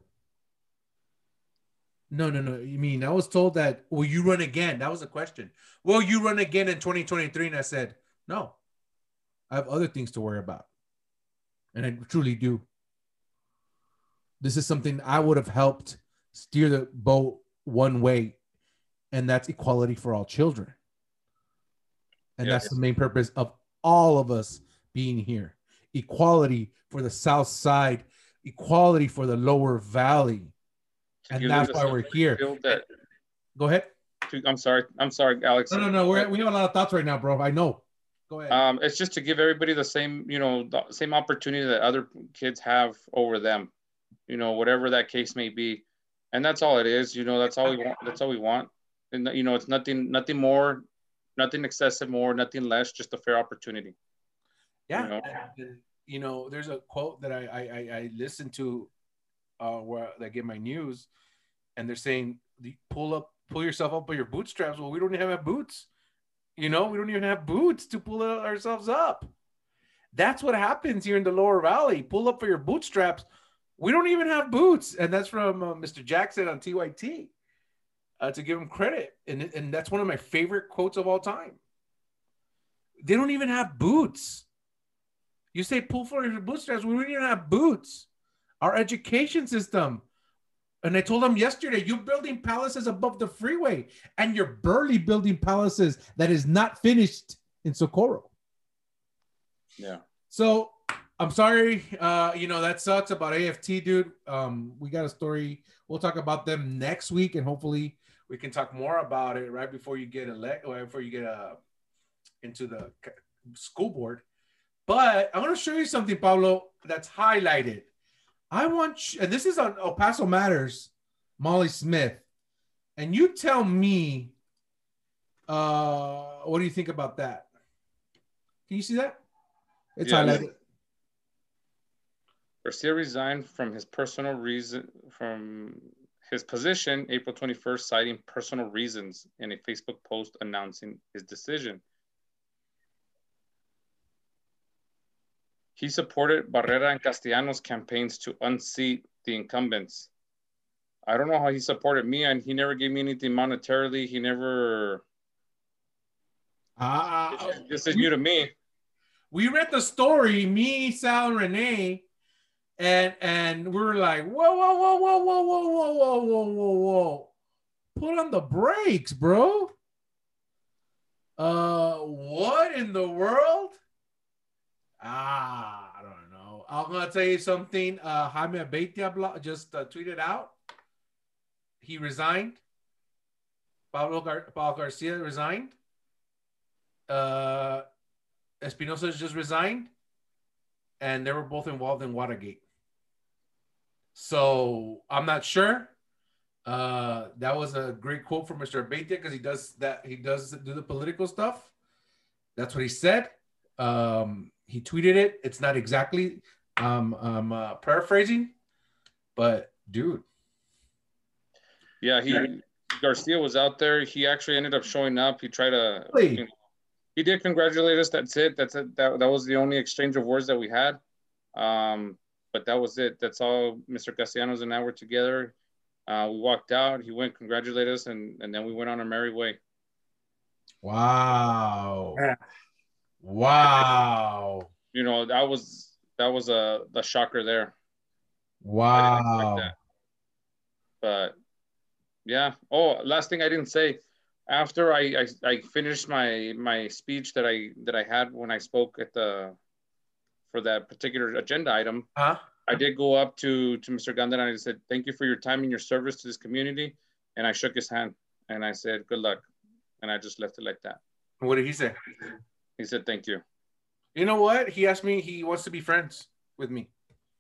No. You mean I was told that, will you run again? That was the question. Will you run again in 2023? And I said, no. I have other things to worry about. And I truly do. This is something I would have helped steer the boat one way, and that's equality for all children. And yes, that's the main purpose of all of us being here. Equality for the South Side, equality for the Lower Valley. And that's why we're here. Go ahead. I'm sorry, Alex. No. We have a lot of thoughts right now, bro. I know. Go ahead. It's just to give everybody the same, the same opportunity that other kids have over them, whatever that case may be. And that's all it is. That's all we want. That's all we want. And, it's nothing more, nothing excessive more, nothing less, just a fair opportunity. Yeah. There's a quote that I listened to where I get my news, and they're saying, pull yourself up by your bootstraps. Well, we don't even have boots. We don't even have boots to pull ourselves up. That's what happens here in the Lower Valley. Pull up for your bootstraps. We don't even have boots. And that's from Mr. Jackson on TYT, to give him credit. And that's one of my favorite quotes of all time. They don't even have boots. You say pull for your bootstraps. We don't even have boots. Our education system. And I told them yesterday, you're building palaces above the freeway, and you're barely building palaces that is not finished in Socorro. Yeah. So I'm sorry. That sucks about AFT, dude. We got a story. We'll talk about them next week, and hopefully we can talk more about it right before you get into the school board. But I want to show you something, Pablo, that's highlighted. And this is on El Paso Matters, Molly Smith, and you tell me, what do you think about that? Can you see that? It's highlighted. Garcia resigned from his position April 21st, citing personal reasons in a Facebook post announcing his decision. He supported Barrera and Castellanos' campaigns to unseat the incumbents. I don't know how he supported me, and he never gave me anything monetarily. He never. This is new to me. We read the story, me, Sal, and Renee, and we were like, whoa. Put on the brakes, bro. What in the world? I don't know. I'm gonna tell you something. Jaime Beitia just tweeted out. He resigned. Paul Garcia resigned. Espinosa just resigned, and they were both involved in Watergate. So I'm not sure. That was a great quote from Mr. Beitia because he does do the political stuff. That's what he said. He tweeted it. It's not exactly paraphrasing, but dude. Yeah, Garcia was out there. He actually ended up showing up. He tried to. Really? He did congratulate us. That's it. That's it. That was the only exchange of words that we had. But that was it. That's all. Mr. Castellanos and I were together. We walked out. He went congratulate us, and then we went on our merry way. Wow. Wow. That was a shocker there. Wow. But yeah. Oh, last thing I didn't say. After I finished my speech that I had when I spoke for that particular agenda item, I did go up to Mr. Ganda and I said, "Thank you for your time and your service to this community." And I shook his hand and I said, "Good luck." And I just left it like that. What did he say? He said, "Thank you." You know what? He asked me, he wants to be friends with me.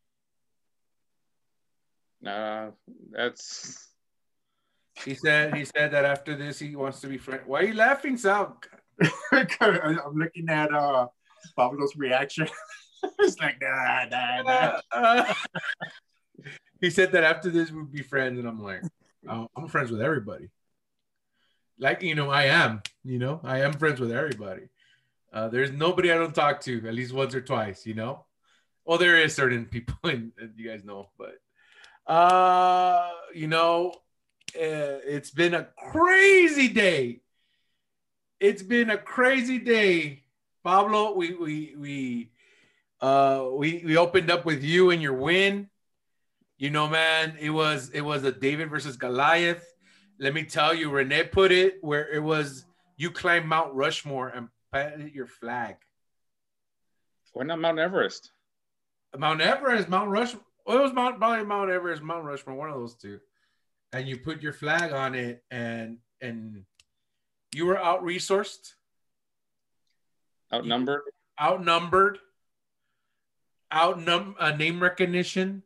He said that after this he wants to be friends. Why are you laughing, Sal? I'm looking at Pablo's reaction. It's like nah. He said that after this we'd be friends, and I'm like, oh, I'm friends with everybody. Like I am. I am friends with everybody. There's nobody I don't talk to at least once or twice. Well, there is certain people, and you guys know, but it's been a crazy day. Pablo. We opened up with you and your win. Man, it was a David versus Goliath. Let me tell you, Renee put it where it was you climb Mount Rushmore and planted your flag. Why not Mount Everest? Mount Everest, Mount Rushmore. Well, it was probably Mount Everest, Mount Rushmore, one of those two. And you put your flag on it, and you were out-resourced. Outnumbered. Name recognition.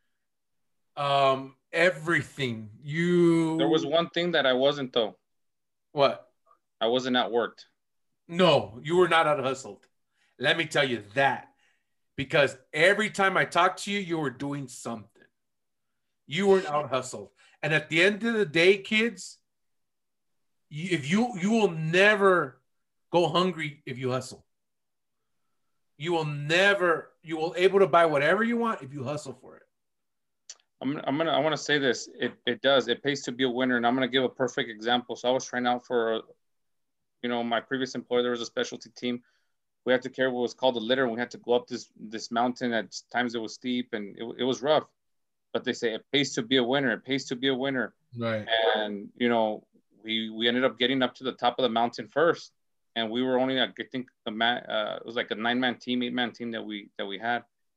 Everything. There was one thing that I wasn't, though. What? I wasn't outworked. No, you were not out-hustled. Let me tell you that. Because every time I talked to you, you were doing something. You weren't out-hustled. And at the end of the day, kids, you will never go hungry if you hustle. You will able to buy whatever you want if you hustle for it. I want to say this. It pays to be a winner. And I'm going to give a perfect example. So I was trying out for, my previous employer. There was a specialty team. We had to carry what was called a litter. We had to go up this mountain. At times it was steep and it was rough. But they say it pays to be a winner. It pays to be a winner. Right. And we ended up getting up to the top of the mountain first, and we were only, I think, it was like a 9-man team, 8-man team that we had.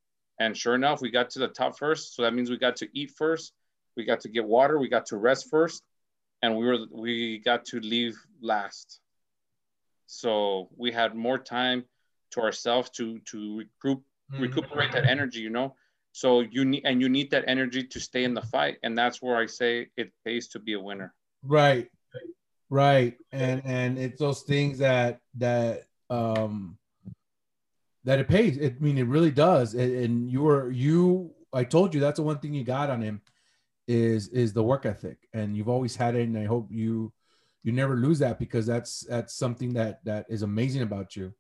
And sure enough, we got to the top first. So that means we got to eat first. We got to get water. We got to rest first. And we got to leave last. So we had more time to ourselves to recuperate that energy, you know? So you need that energy to stay in the fight. And that's where I say it pays to be a winner. Right. And it's those things that it pays. I mean, it really does. And I told you that's the one thing you got on him is the work ethic, and you've always had it. And I hope you never lose that, because that's something that is amazing about you.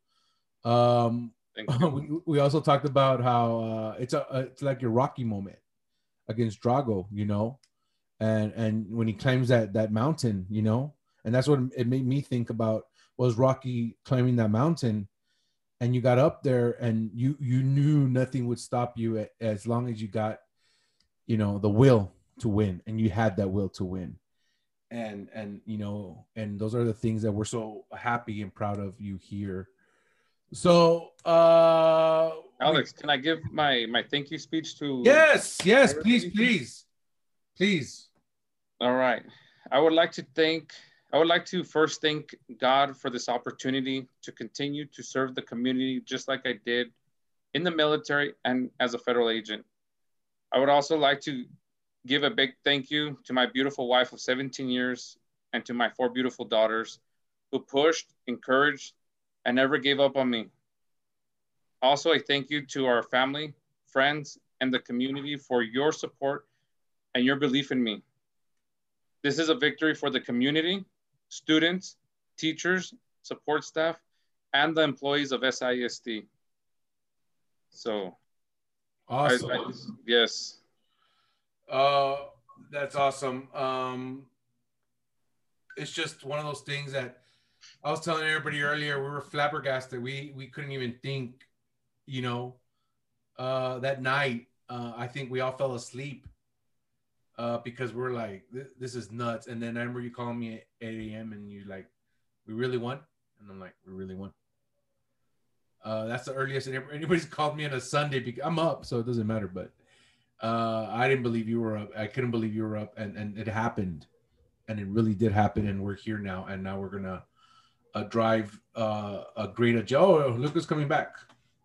We also talked about how it's like your Rocky moment against Drago, you know, and when he climbs that mountain, you know, and that's what it made me think about, was Rocky climbing that mountain, and you got up there and you knew nothing would stop you as long as you got, you know, the will to win, and you had that will to win. And you know, and those are the things that we're so happy and proud of you here. So Alex, can I give my thank you speech to? Yes, please. All right. I would like to first thank God for this opportunity to continue to serve the community just like I did in the military and as a federal agent. I would also like to give a big thank you to my beautiful wife of 17 years and to my 4 beautiful daughters who pushed, encouraged, and never gave up on me. Also, I thank you to our family, friends, and the community for your support and your belief in me. This is a victory for the community, students, teachers, support staff, and the employees of SISD. So, awesome. Yes. That's awesome. It's just one of those things that I was telling everybody earlier, we were flabbergasted. We couldn't even think, you know, that night, I think we all fell asleep because we're like, this is nuts. And then I remember you calling me at 8 a.m. and you're like, we really won? And I'm like, we really won. That's the earliest anybody's called me on a Sunday, because I'm up, so it doesn't matter. But I didn't believe you were up. I couldn't believe you were up, and it happened, and it really did happen. And we're here now, and now we're gonna drive a great agenda. Oh, Luca's coming back.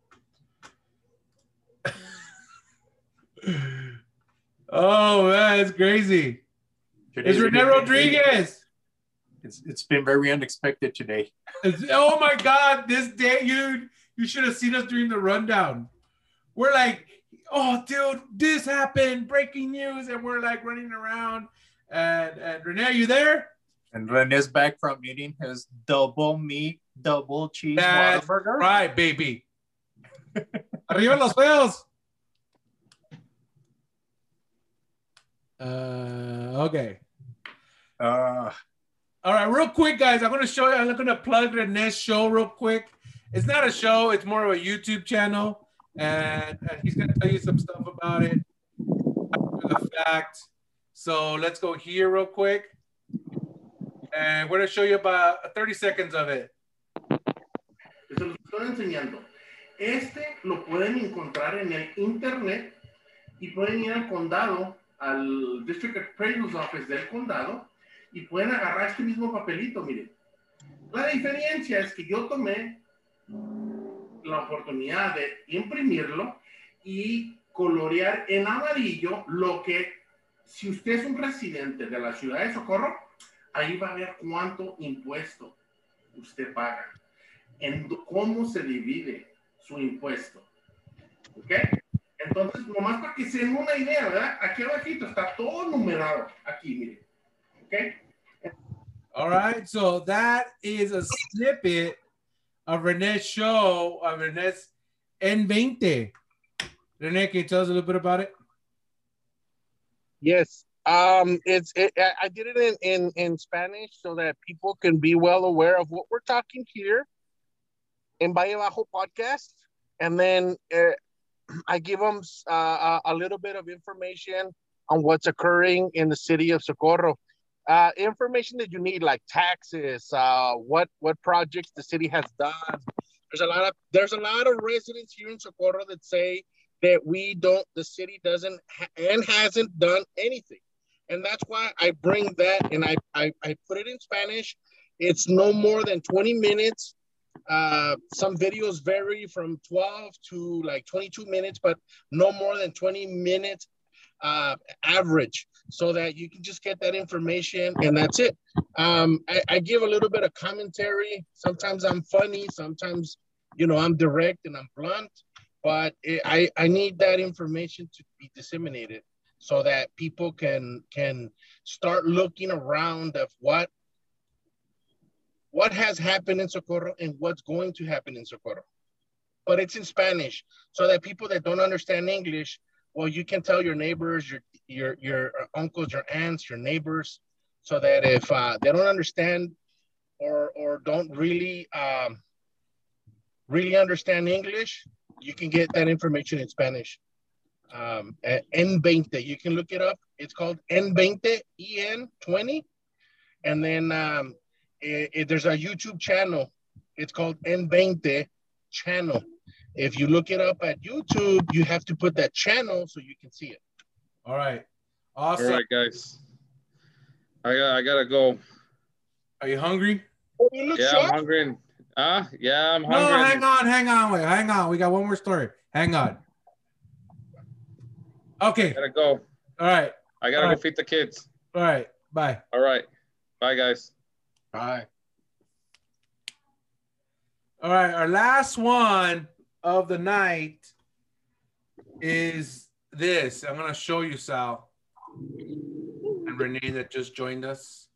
Oh man, it's crazy. It's Rene Rodriguez. It's been very unexpected today. Oh my God, this day, you should have seen us during the rundown. We're like, oh dude, this happened, breaking news, and we're like running around. And Rene, are you there? And Rene's back from eating his double meat, double cheese Whataburger. Right, baby. Arriba los feos. Okay. All right, real quick, guys. I'm gonna plug Rene's show real quick. It's not a show, it's more of a YouTube channel, and he's gonna tell you some stuff about it. The fact. So let's go here real quick. And we're gonna show you about 30 seconds of it. Se los estoy enseñando. Lo pueden encontrar en el internet y pueden ir al condado, al District Appraisal's Office del condado, y pueden agarrar este mismo papelito, miren. La diferencia es que yo tomé la oportunidad de imprimirlo y colorear en amarillo lo que, si usted es un residente de la ciudad de Socorro, ahí va a ver cuánto impuesto usted paga, en cómo se divide su impuesto. ¿Ok? Entonces, nomás para que se den una idea, ¿verdad? Aquí abajito está todo numerado. Aquí, miren. ¿Ok? All right, so that is a snippet of Rene's show, of Rene's N20. Rene, can you tell us a little bit about it? Yes. I did it in Spanish so that people can be well aware of what we're talking here in Valle Bajo podcast. And then I give them a little bit of information on what's occurring in the city of Socorro. Information that you need, like taxes, what projects the city has done. There's a lot of residents here in Socorro that say that the city doesn't and hasn't done anything. And that's why I bring that and I put it in Spanish. It's no more than 20 minutes. Some videos vary from 12 to like 22 minutes, but no more than 20 minutes average, so that you can just get that information and that's it. I give a little bit of commentary. Sometimes I'm funny, sometimes, I'm direct and I'm blunt, but I need that information to be disseminated so that people can start looking around of what has happened in Socorro and what's going to happen in Socorro. But it's in Spanish, so that people that don't understand English, well, you can tell your neighbors, your uncles, your aunts, your neighbors, so that if they don't understand or don't really understand English, you can get that information in Spanish. En20, you can look it up. It's called En20, En20, and then there's a YouTube channel. It's called En20 channel. If you look it up at YouTube, you have to put that channel so you can see it. All right. Awesome. All right, guys. I gotta go. Are you hungry? Yeah, I'm hungry. Yeah, I'm hungry. No, hang on. We got one more story. Hang on. Okay. Gotta go. All right. I gotta go feed the kids. All right. Bye. All right. Bye, guys. Bye. All right. Our last one of the night is this. I'm going to show you, Sal and Renee that just joined us.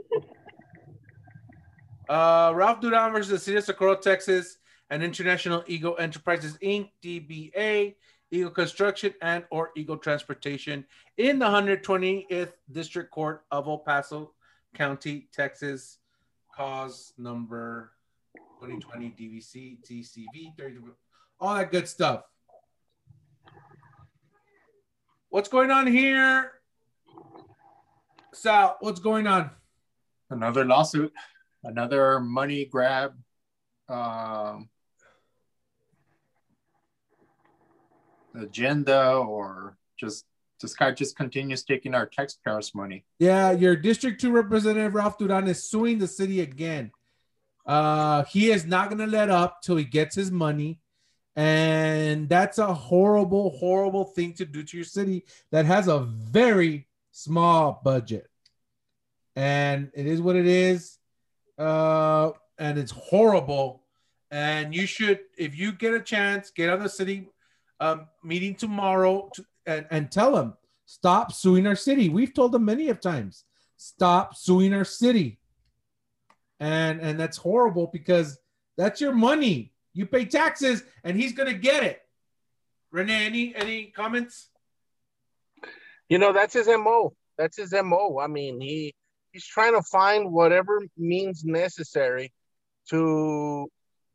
Ralph Duran versus the City of Socorro, Texas, and International Eagle Enterprises, Inc., DBA, Eagle Construction, and or Eagle Transportation in the 120th District Court of El Paso County, Texas. Cause number 2020 DVC, TCV, 30, all that good stuff. What's going on here? Sal, what's going on? Another lawsuit, another money grab. Agenda, or just this guy just continues taking our taxpayers' money. Yeah, your District 2 Representative Ralph Duran is suing the city again. He is not going to let up till he gets his money. And that's a horrible, horrible thing to do to your city that has a very small budget. And it is what it is. And it's horrible. And you should, if you get a chance, get on the city meeting tomorrow and tell them, stop suing our city. We've told them many of times, stop suing our city. And that's horrible because that's your money. You pay taxes and he's going to get it. Renee, any comments? That's his MO. That's his MO. I mean, he's trying to find whatever means necessary to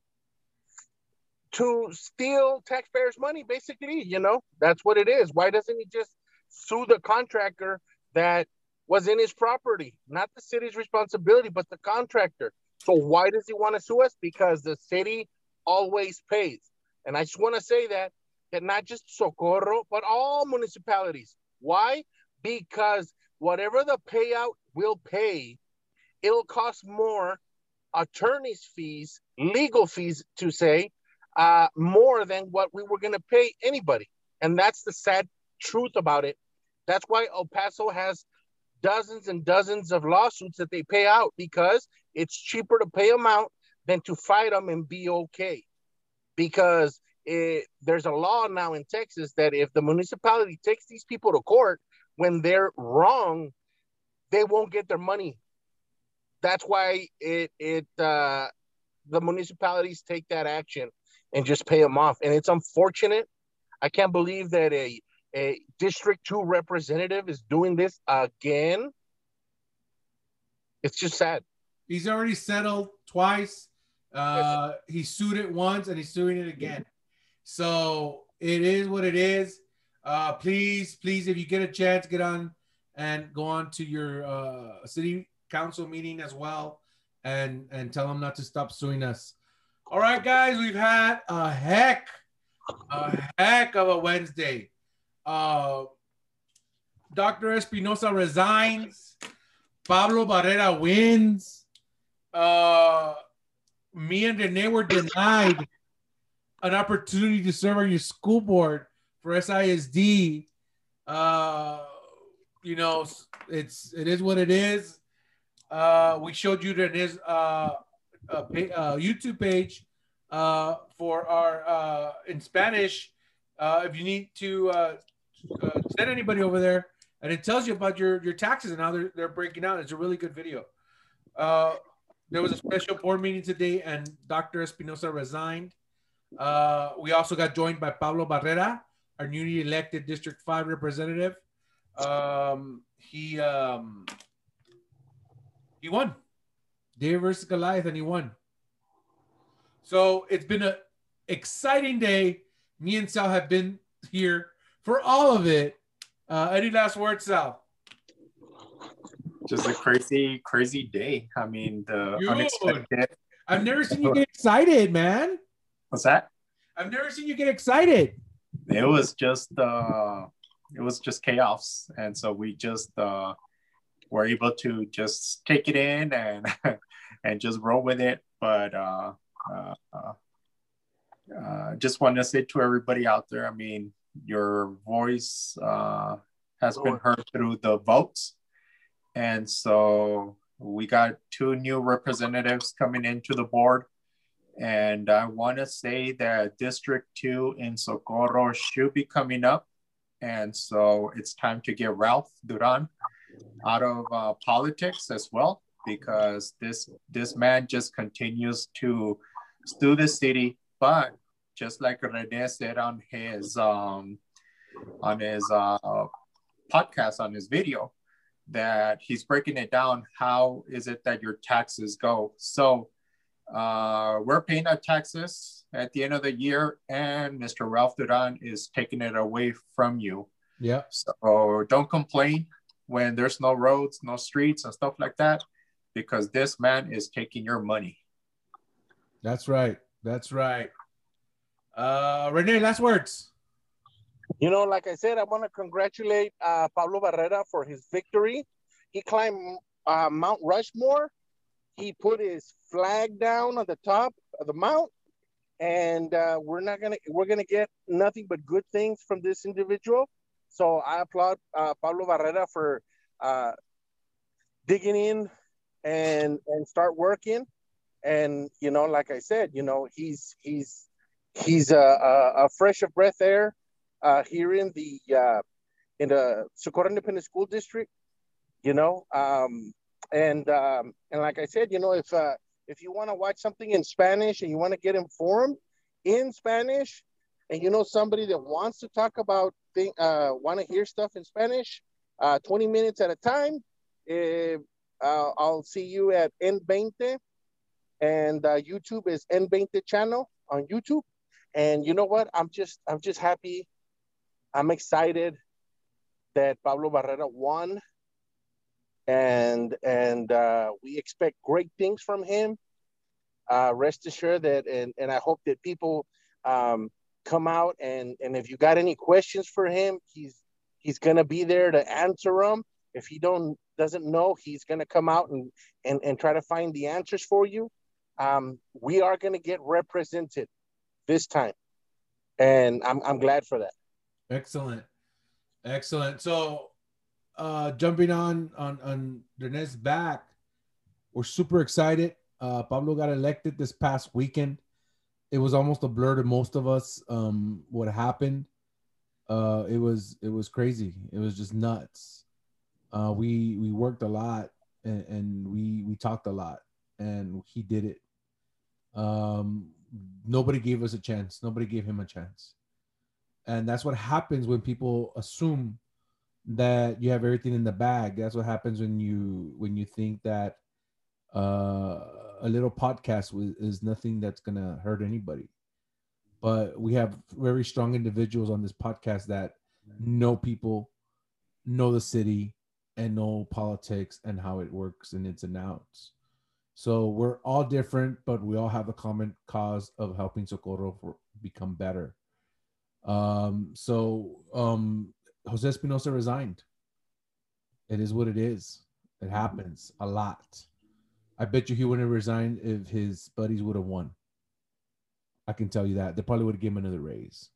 steal taxpayers' money, basically. That's what it is. Why doesn't he just sue the contractor that was in his property? Not the city's responsibility, but the contractor. So why does he want to sue us? Because the city always pays. And I just want to say that not just Socorro, but all municipalities. Why? Because whatever the payout will pay, it'll cost more attorney's fees, legal fees to say, more than what we were going to pay anybody. And that's the sad truth about it. That's why El Paso has dozens and dozens of lawsuits that they pay out, because it's cheaper to pay them out than to fight them and be okay. Because there's a law now in Texas that if the municipality takes these people to court when they're wrong, they won't get their money. That's why the municipalities take that action and just pay them off. And it's unfortunate. I can't believe that a District 2 representative is doing this again. It's just sad. He's already settled twice. He sued it once and he's suing it again. So it is what it is. Please, if you get a chance, get on and go on to your city council meeting as well and tell them not to stop suing us. All right, guys, we've had a heck A heck of a Wednesday. Dr. Espinosa resigns. Pablo Barrera wins. Me and Rene were denied an opportunity to serve on your school board for SISD. You know, it is what it is. We showed you Rene's YouTube page for our in Spanish. If you need to send anybody over there, and it tells you about your taxes and how they're breaking out. It's a really good video. There was a special board meeting today, and Dr. Espinosa resigned. We also got joined by Pablo Barrera, our newly elected District 5 representative. He won. David versus Goliath, and he won. So it's been an exciting day. Me and Sal have been here for all of it. Any last words, Sal? Just a crazy, crazy day. I mean, the unexpected. I've never seen you get excited, man. What's that? I've never seen you get excited. It was just chaos, and so we just were able to just take it in and and just roll with it. But just want to say to everybody out there, I mean, your voice has been heard through the votes. And so we got 2 new representatives coming into the board. And I want to say that District 2 in Socorro should be coming up. And so it's time to get Ralph Duran out of politics as well, because this man just continues to stew the city. But just like Rene said on his podcast, on his video, that he's breaking it down. How is it that your taxes go? So we're paying our taxes at the end of the year, and Mr. Ralph Duran is taking it away from you. Yeah. So don't complain when there's no roads, no streets, and stuff like that, because this man is taking your money. That's right. That's right. Rene, last words. You know, like I said, I want to congratulate Pablo Barrera for his victory. He climbed Mount Rushmore. He put his flag down on the top of the mount, and we're gonna get nothing but good things from this individual. So I applaud Pablo Barrera for digging in and start working. And you know, like I said, you know, he's a fresh of breath air here in the Socorro Independent School District. You know, and like I said, you know, if you want to watch something in Spanish and you want to get informed in Spanish, and you know somebody that wants to talk about want to hear stuff in Spanish, 20 minutes at a time, I'll see you at N20, and YouTube is N20 channel on YouTube. And you know what? I'm just happy. I'm excited that Pablo Barrera won. And we expect great things from him. Rest assured that, and I hope that people come out, and if you got any questions for him, he's gonna be there to answer them. If he doesn't know, he's gonna come out and try to find the answers for you. We are gonna get represented this time, and I'm glad for that. Excellent. So jumping on Rene's back, we're super excited. Pablo got elected this past weekend. It was almost a blur to most of us. What happened? It was crazy. It was just nuts. We worked a lot and we talked a lot, and he did it. Nobody gave us a chance. Nobody gave him a chance. And that's what happens when people assume that you have everything in the bag. That's what happens when you think that a little podcast is nothing that's gonna hurt anybody. But we have very strong individuals on this podcast that know people, know the city, and know politics and how it works and ins and outs. So we're all different, but we all have a common cause of helping Socorro become better. Jose Espinosa resigned. It is what it is. It happens a lot. I bet you he wouldn't have resigned if his buddies would have won. I can tell you that. They probably would have given him another raise.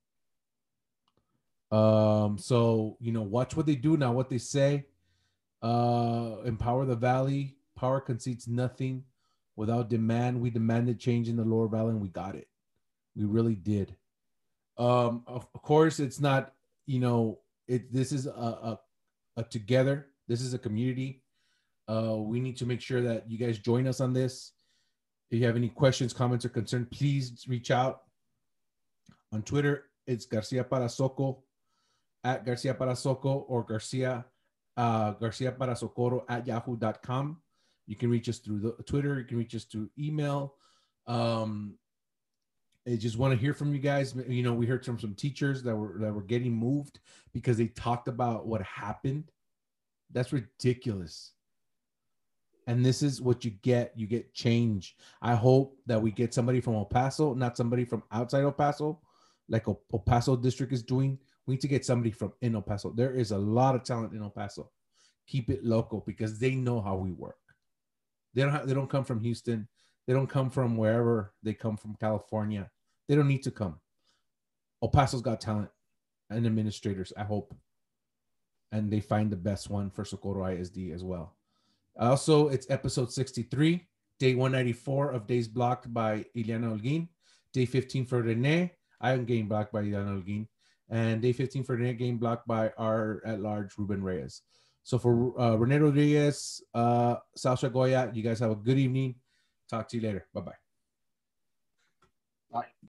So, you know, watch what they do now, what they say. Empower the Valley. Power concedes nothing without demand. We demanded change in the lower valley and we got it. We really did. Of course, it's not, you know, this is a together. This is a community. We need to make sure that you guys join us on this. If you have any questions, comments, or concerns, please reach out. On Twitter, it's Garcia Parasoco, at Garcia Parasoco, or Garcia Parasocoro at yahoo.com. You can reach us through the Twitter. You can reach us through email. I just want to hear from you guys. You know, we heard from some teachers that were getting moved because they talked about what happened. That's ridiculous. And this is what you get. You get change. I hope that we get somebody from El Paso, not somebody from outside El Paso, like El Paso district is doing. We need to get somebody from in El Paso. There is a lot of talent in El Paso. Keep it local because they know how we work. They don't come from Houston. They don't come from wherever. They come from California. They don't need to come. El Paso's got talent and administrators, I hope. And they find the best one for Socorro ISD as well. Also, it's episode 63, day 194 of Days Blocked by Ileana Holguin. Day 15 for Rene. I am getting blocked by Ileana Holguin. And day 15 for Rene, getting blocked by our at-large Ruben Reyes. So for Rene Rodriguez, Sasha Goya, you guys have a good evening. Talk to you later. Bye-bye. Bye.